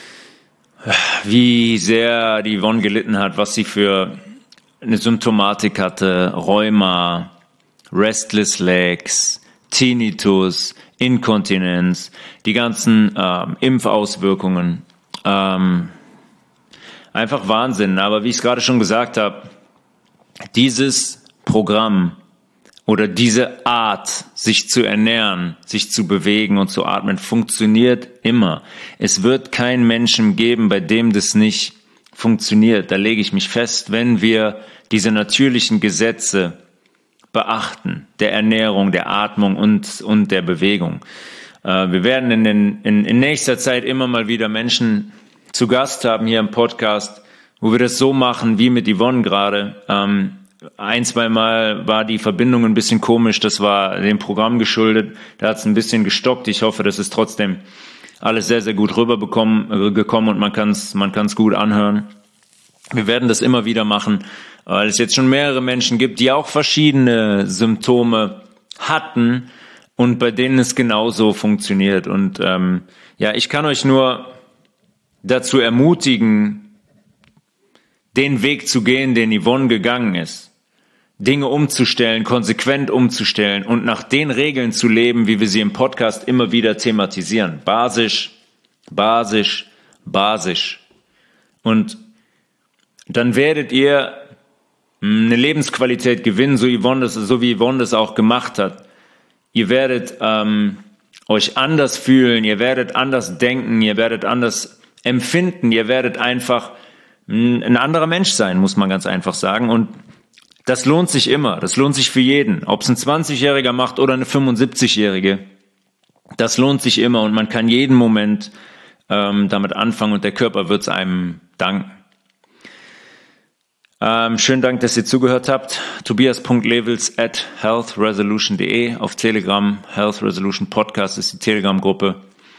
wie sehr die Yvonne gelitten hat, was sie für eine Symptomatik hatte, Rheuma, Restless Legs, Tinnitus, Inkontinenz, die ganzen ähm, Impfauswirkungen. Ähm, einfach Wahnsinn. Aber wie ich es gerade schon gesagt habe, dieses Programm oder diese Art, sich zu ernähren, sich zu bewegen und zu atmen, funktioniert immer. Es wird keinen Menschen geben, bei dem das nicht funktioniert. Da lege ich mich fest, wenn wir diese natürlichen Gesetze beachten, der Ernährung, der Atmung und, und der Bewegung. Äh, wir werden in, den, in, in nächster Zeit immer mal wieder Menschen zu Gast haben hier im Podcast, wo wir das so machen, wie mit Yvonne gerade. Ähm, ein, zwei Mal war die Verbindung ein bisschen komisch, das war dem Programm geschuldet, da hat es ein bisschen gestockt. Ich hoffe, das ist trotzdem alles sehr, sehr gut rüberbekommen, äh, gekommen und man kann es man kann's gut anhören. Wir werden das immer wieder machen, weil es jetzt schon mehrere Menschen gibt, die auch verschiedene Symptome hatten, und bei denen es genauso funktioniert. Und ähm, ja, ich kann euch nur dazu ermutigen, den Weg zu gehen, den Yvonne gegangen ist. Dinge umzustellen, konsequent umzustellen und nach den Regeln zu leben, wie wir sie im Podcast immer wieder thematisieren. Basisch, basisch, basisch. Und dann werdet ihr eine Lebensqualität gewinnen, so, Yvonne das, so wie Yvonne das auch gemacht hat. Ihr werdet ähm, euch anders fühlen, ihr werdet anders denken, ihr werdet anders empfinden, ihr werdet einfach ein anderer Mensch sein, muss man ganz einfach sagen. Und das lohnt sich immer, das lohnt sich für jeden. Ob es ein zwanzigjähriger macht oder eine fünfundsiebzigjährige, das lohnt sich immer und man kann jeden Moment ähm, damit anfangen und der Körper wird es einem danken. Ähm, schönen Dank, dass ihr zugehört habt. tobias punkt levels at health resolution punkt de auf Telegram. Health Resolution Podcast ist die Telegram-Gruppe.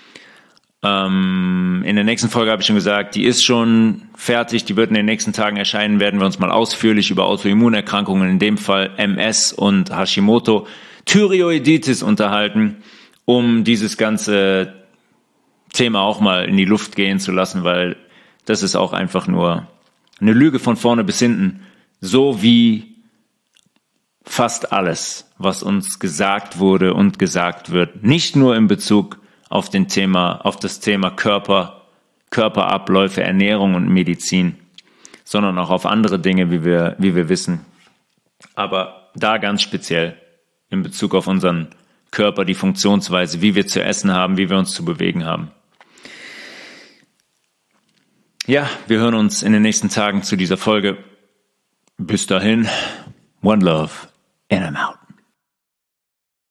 Ähm, in der nächsten Folge habe ich schon gesagt, die ist schon fertig, die wird in den nächsten Tagen erscheinen, werden wir uns mal ausführlich über Autoimmunerkrankungen, in dem Fall M S und Hashimoto, Thyreoiditis unterhalten, um dieses ganze Thema auch mal in die Luft gehen zu lassen, weil das ist auch einfach nur eine Lüge von vorne bis hinten, so wie fast alles, was uns gesagt wurde und gesagt wird, nicht nur in Bezug auf den Thema, auf das Thema Körper, Körperabläufe, Ernährung und Medizin, sondern auch auf andere Dinge, wie wir, wie wir wissen. Aber da ganz speziell in Bezug auf unseren Körper, die Funktionsweise, wie wir zu essen haben, wie wir uns zu bewegen haben. Ja, wir hören uns in den nächsten Tagen zu dieser Folge. Bis dahin, one love and I'm out.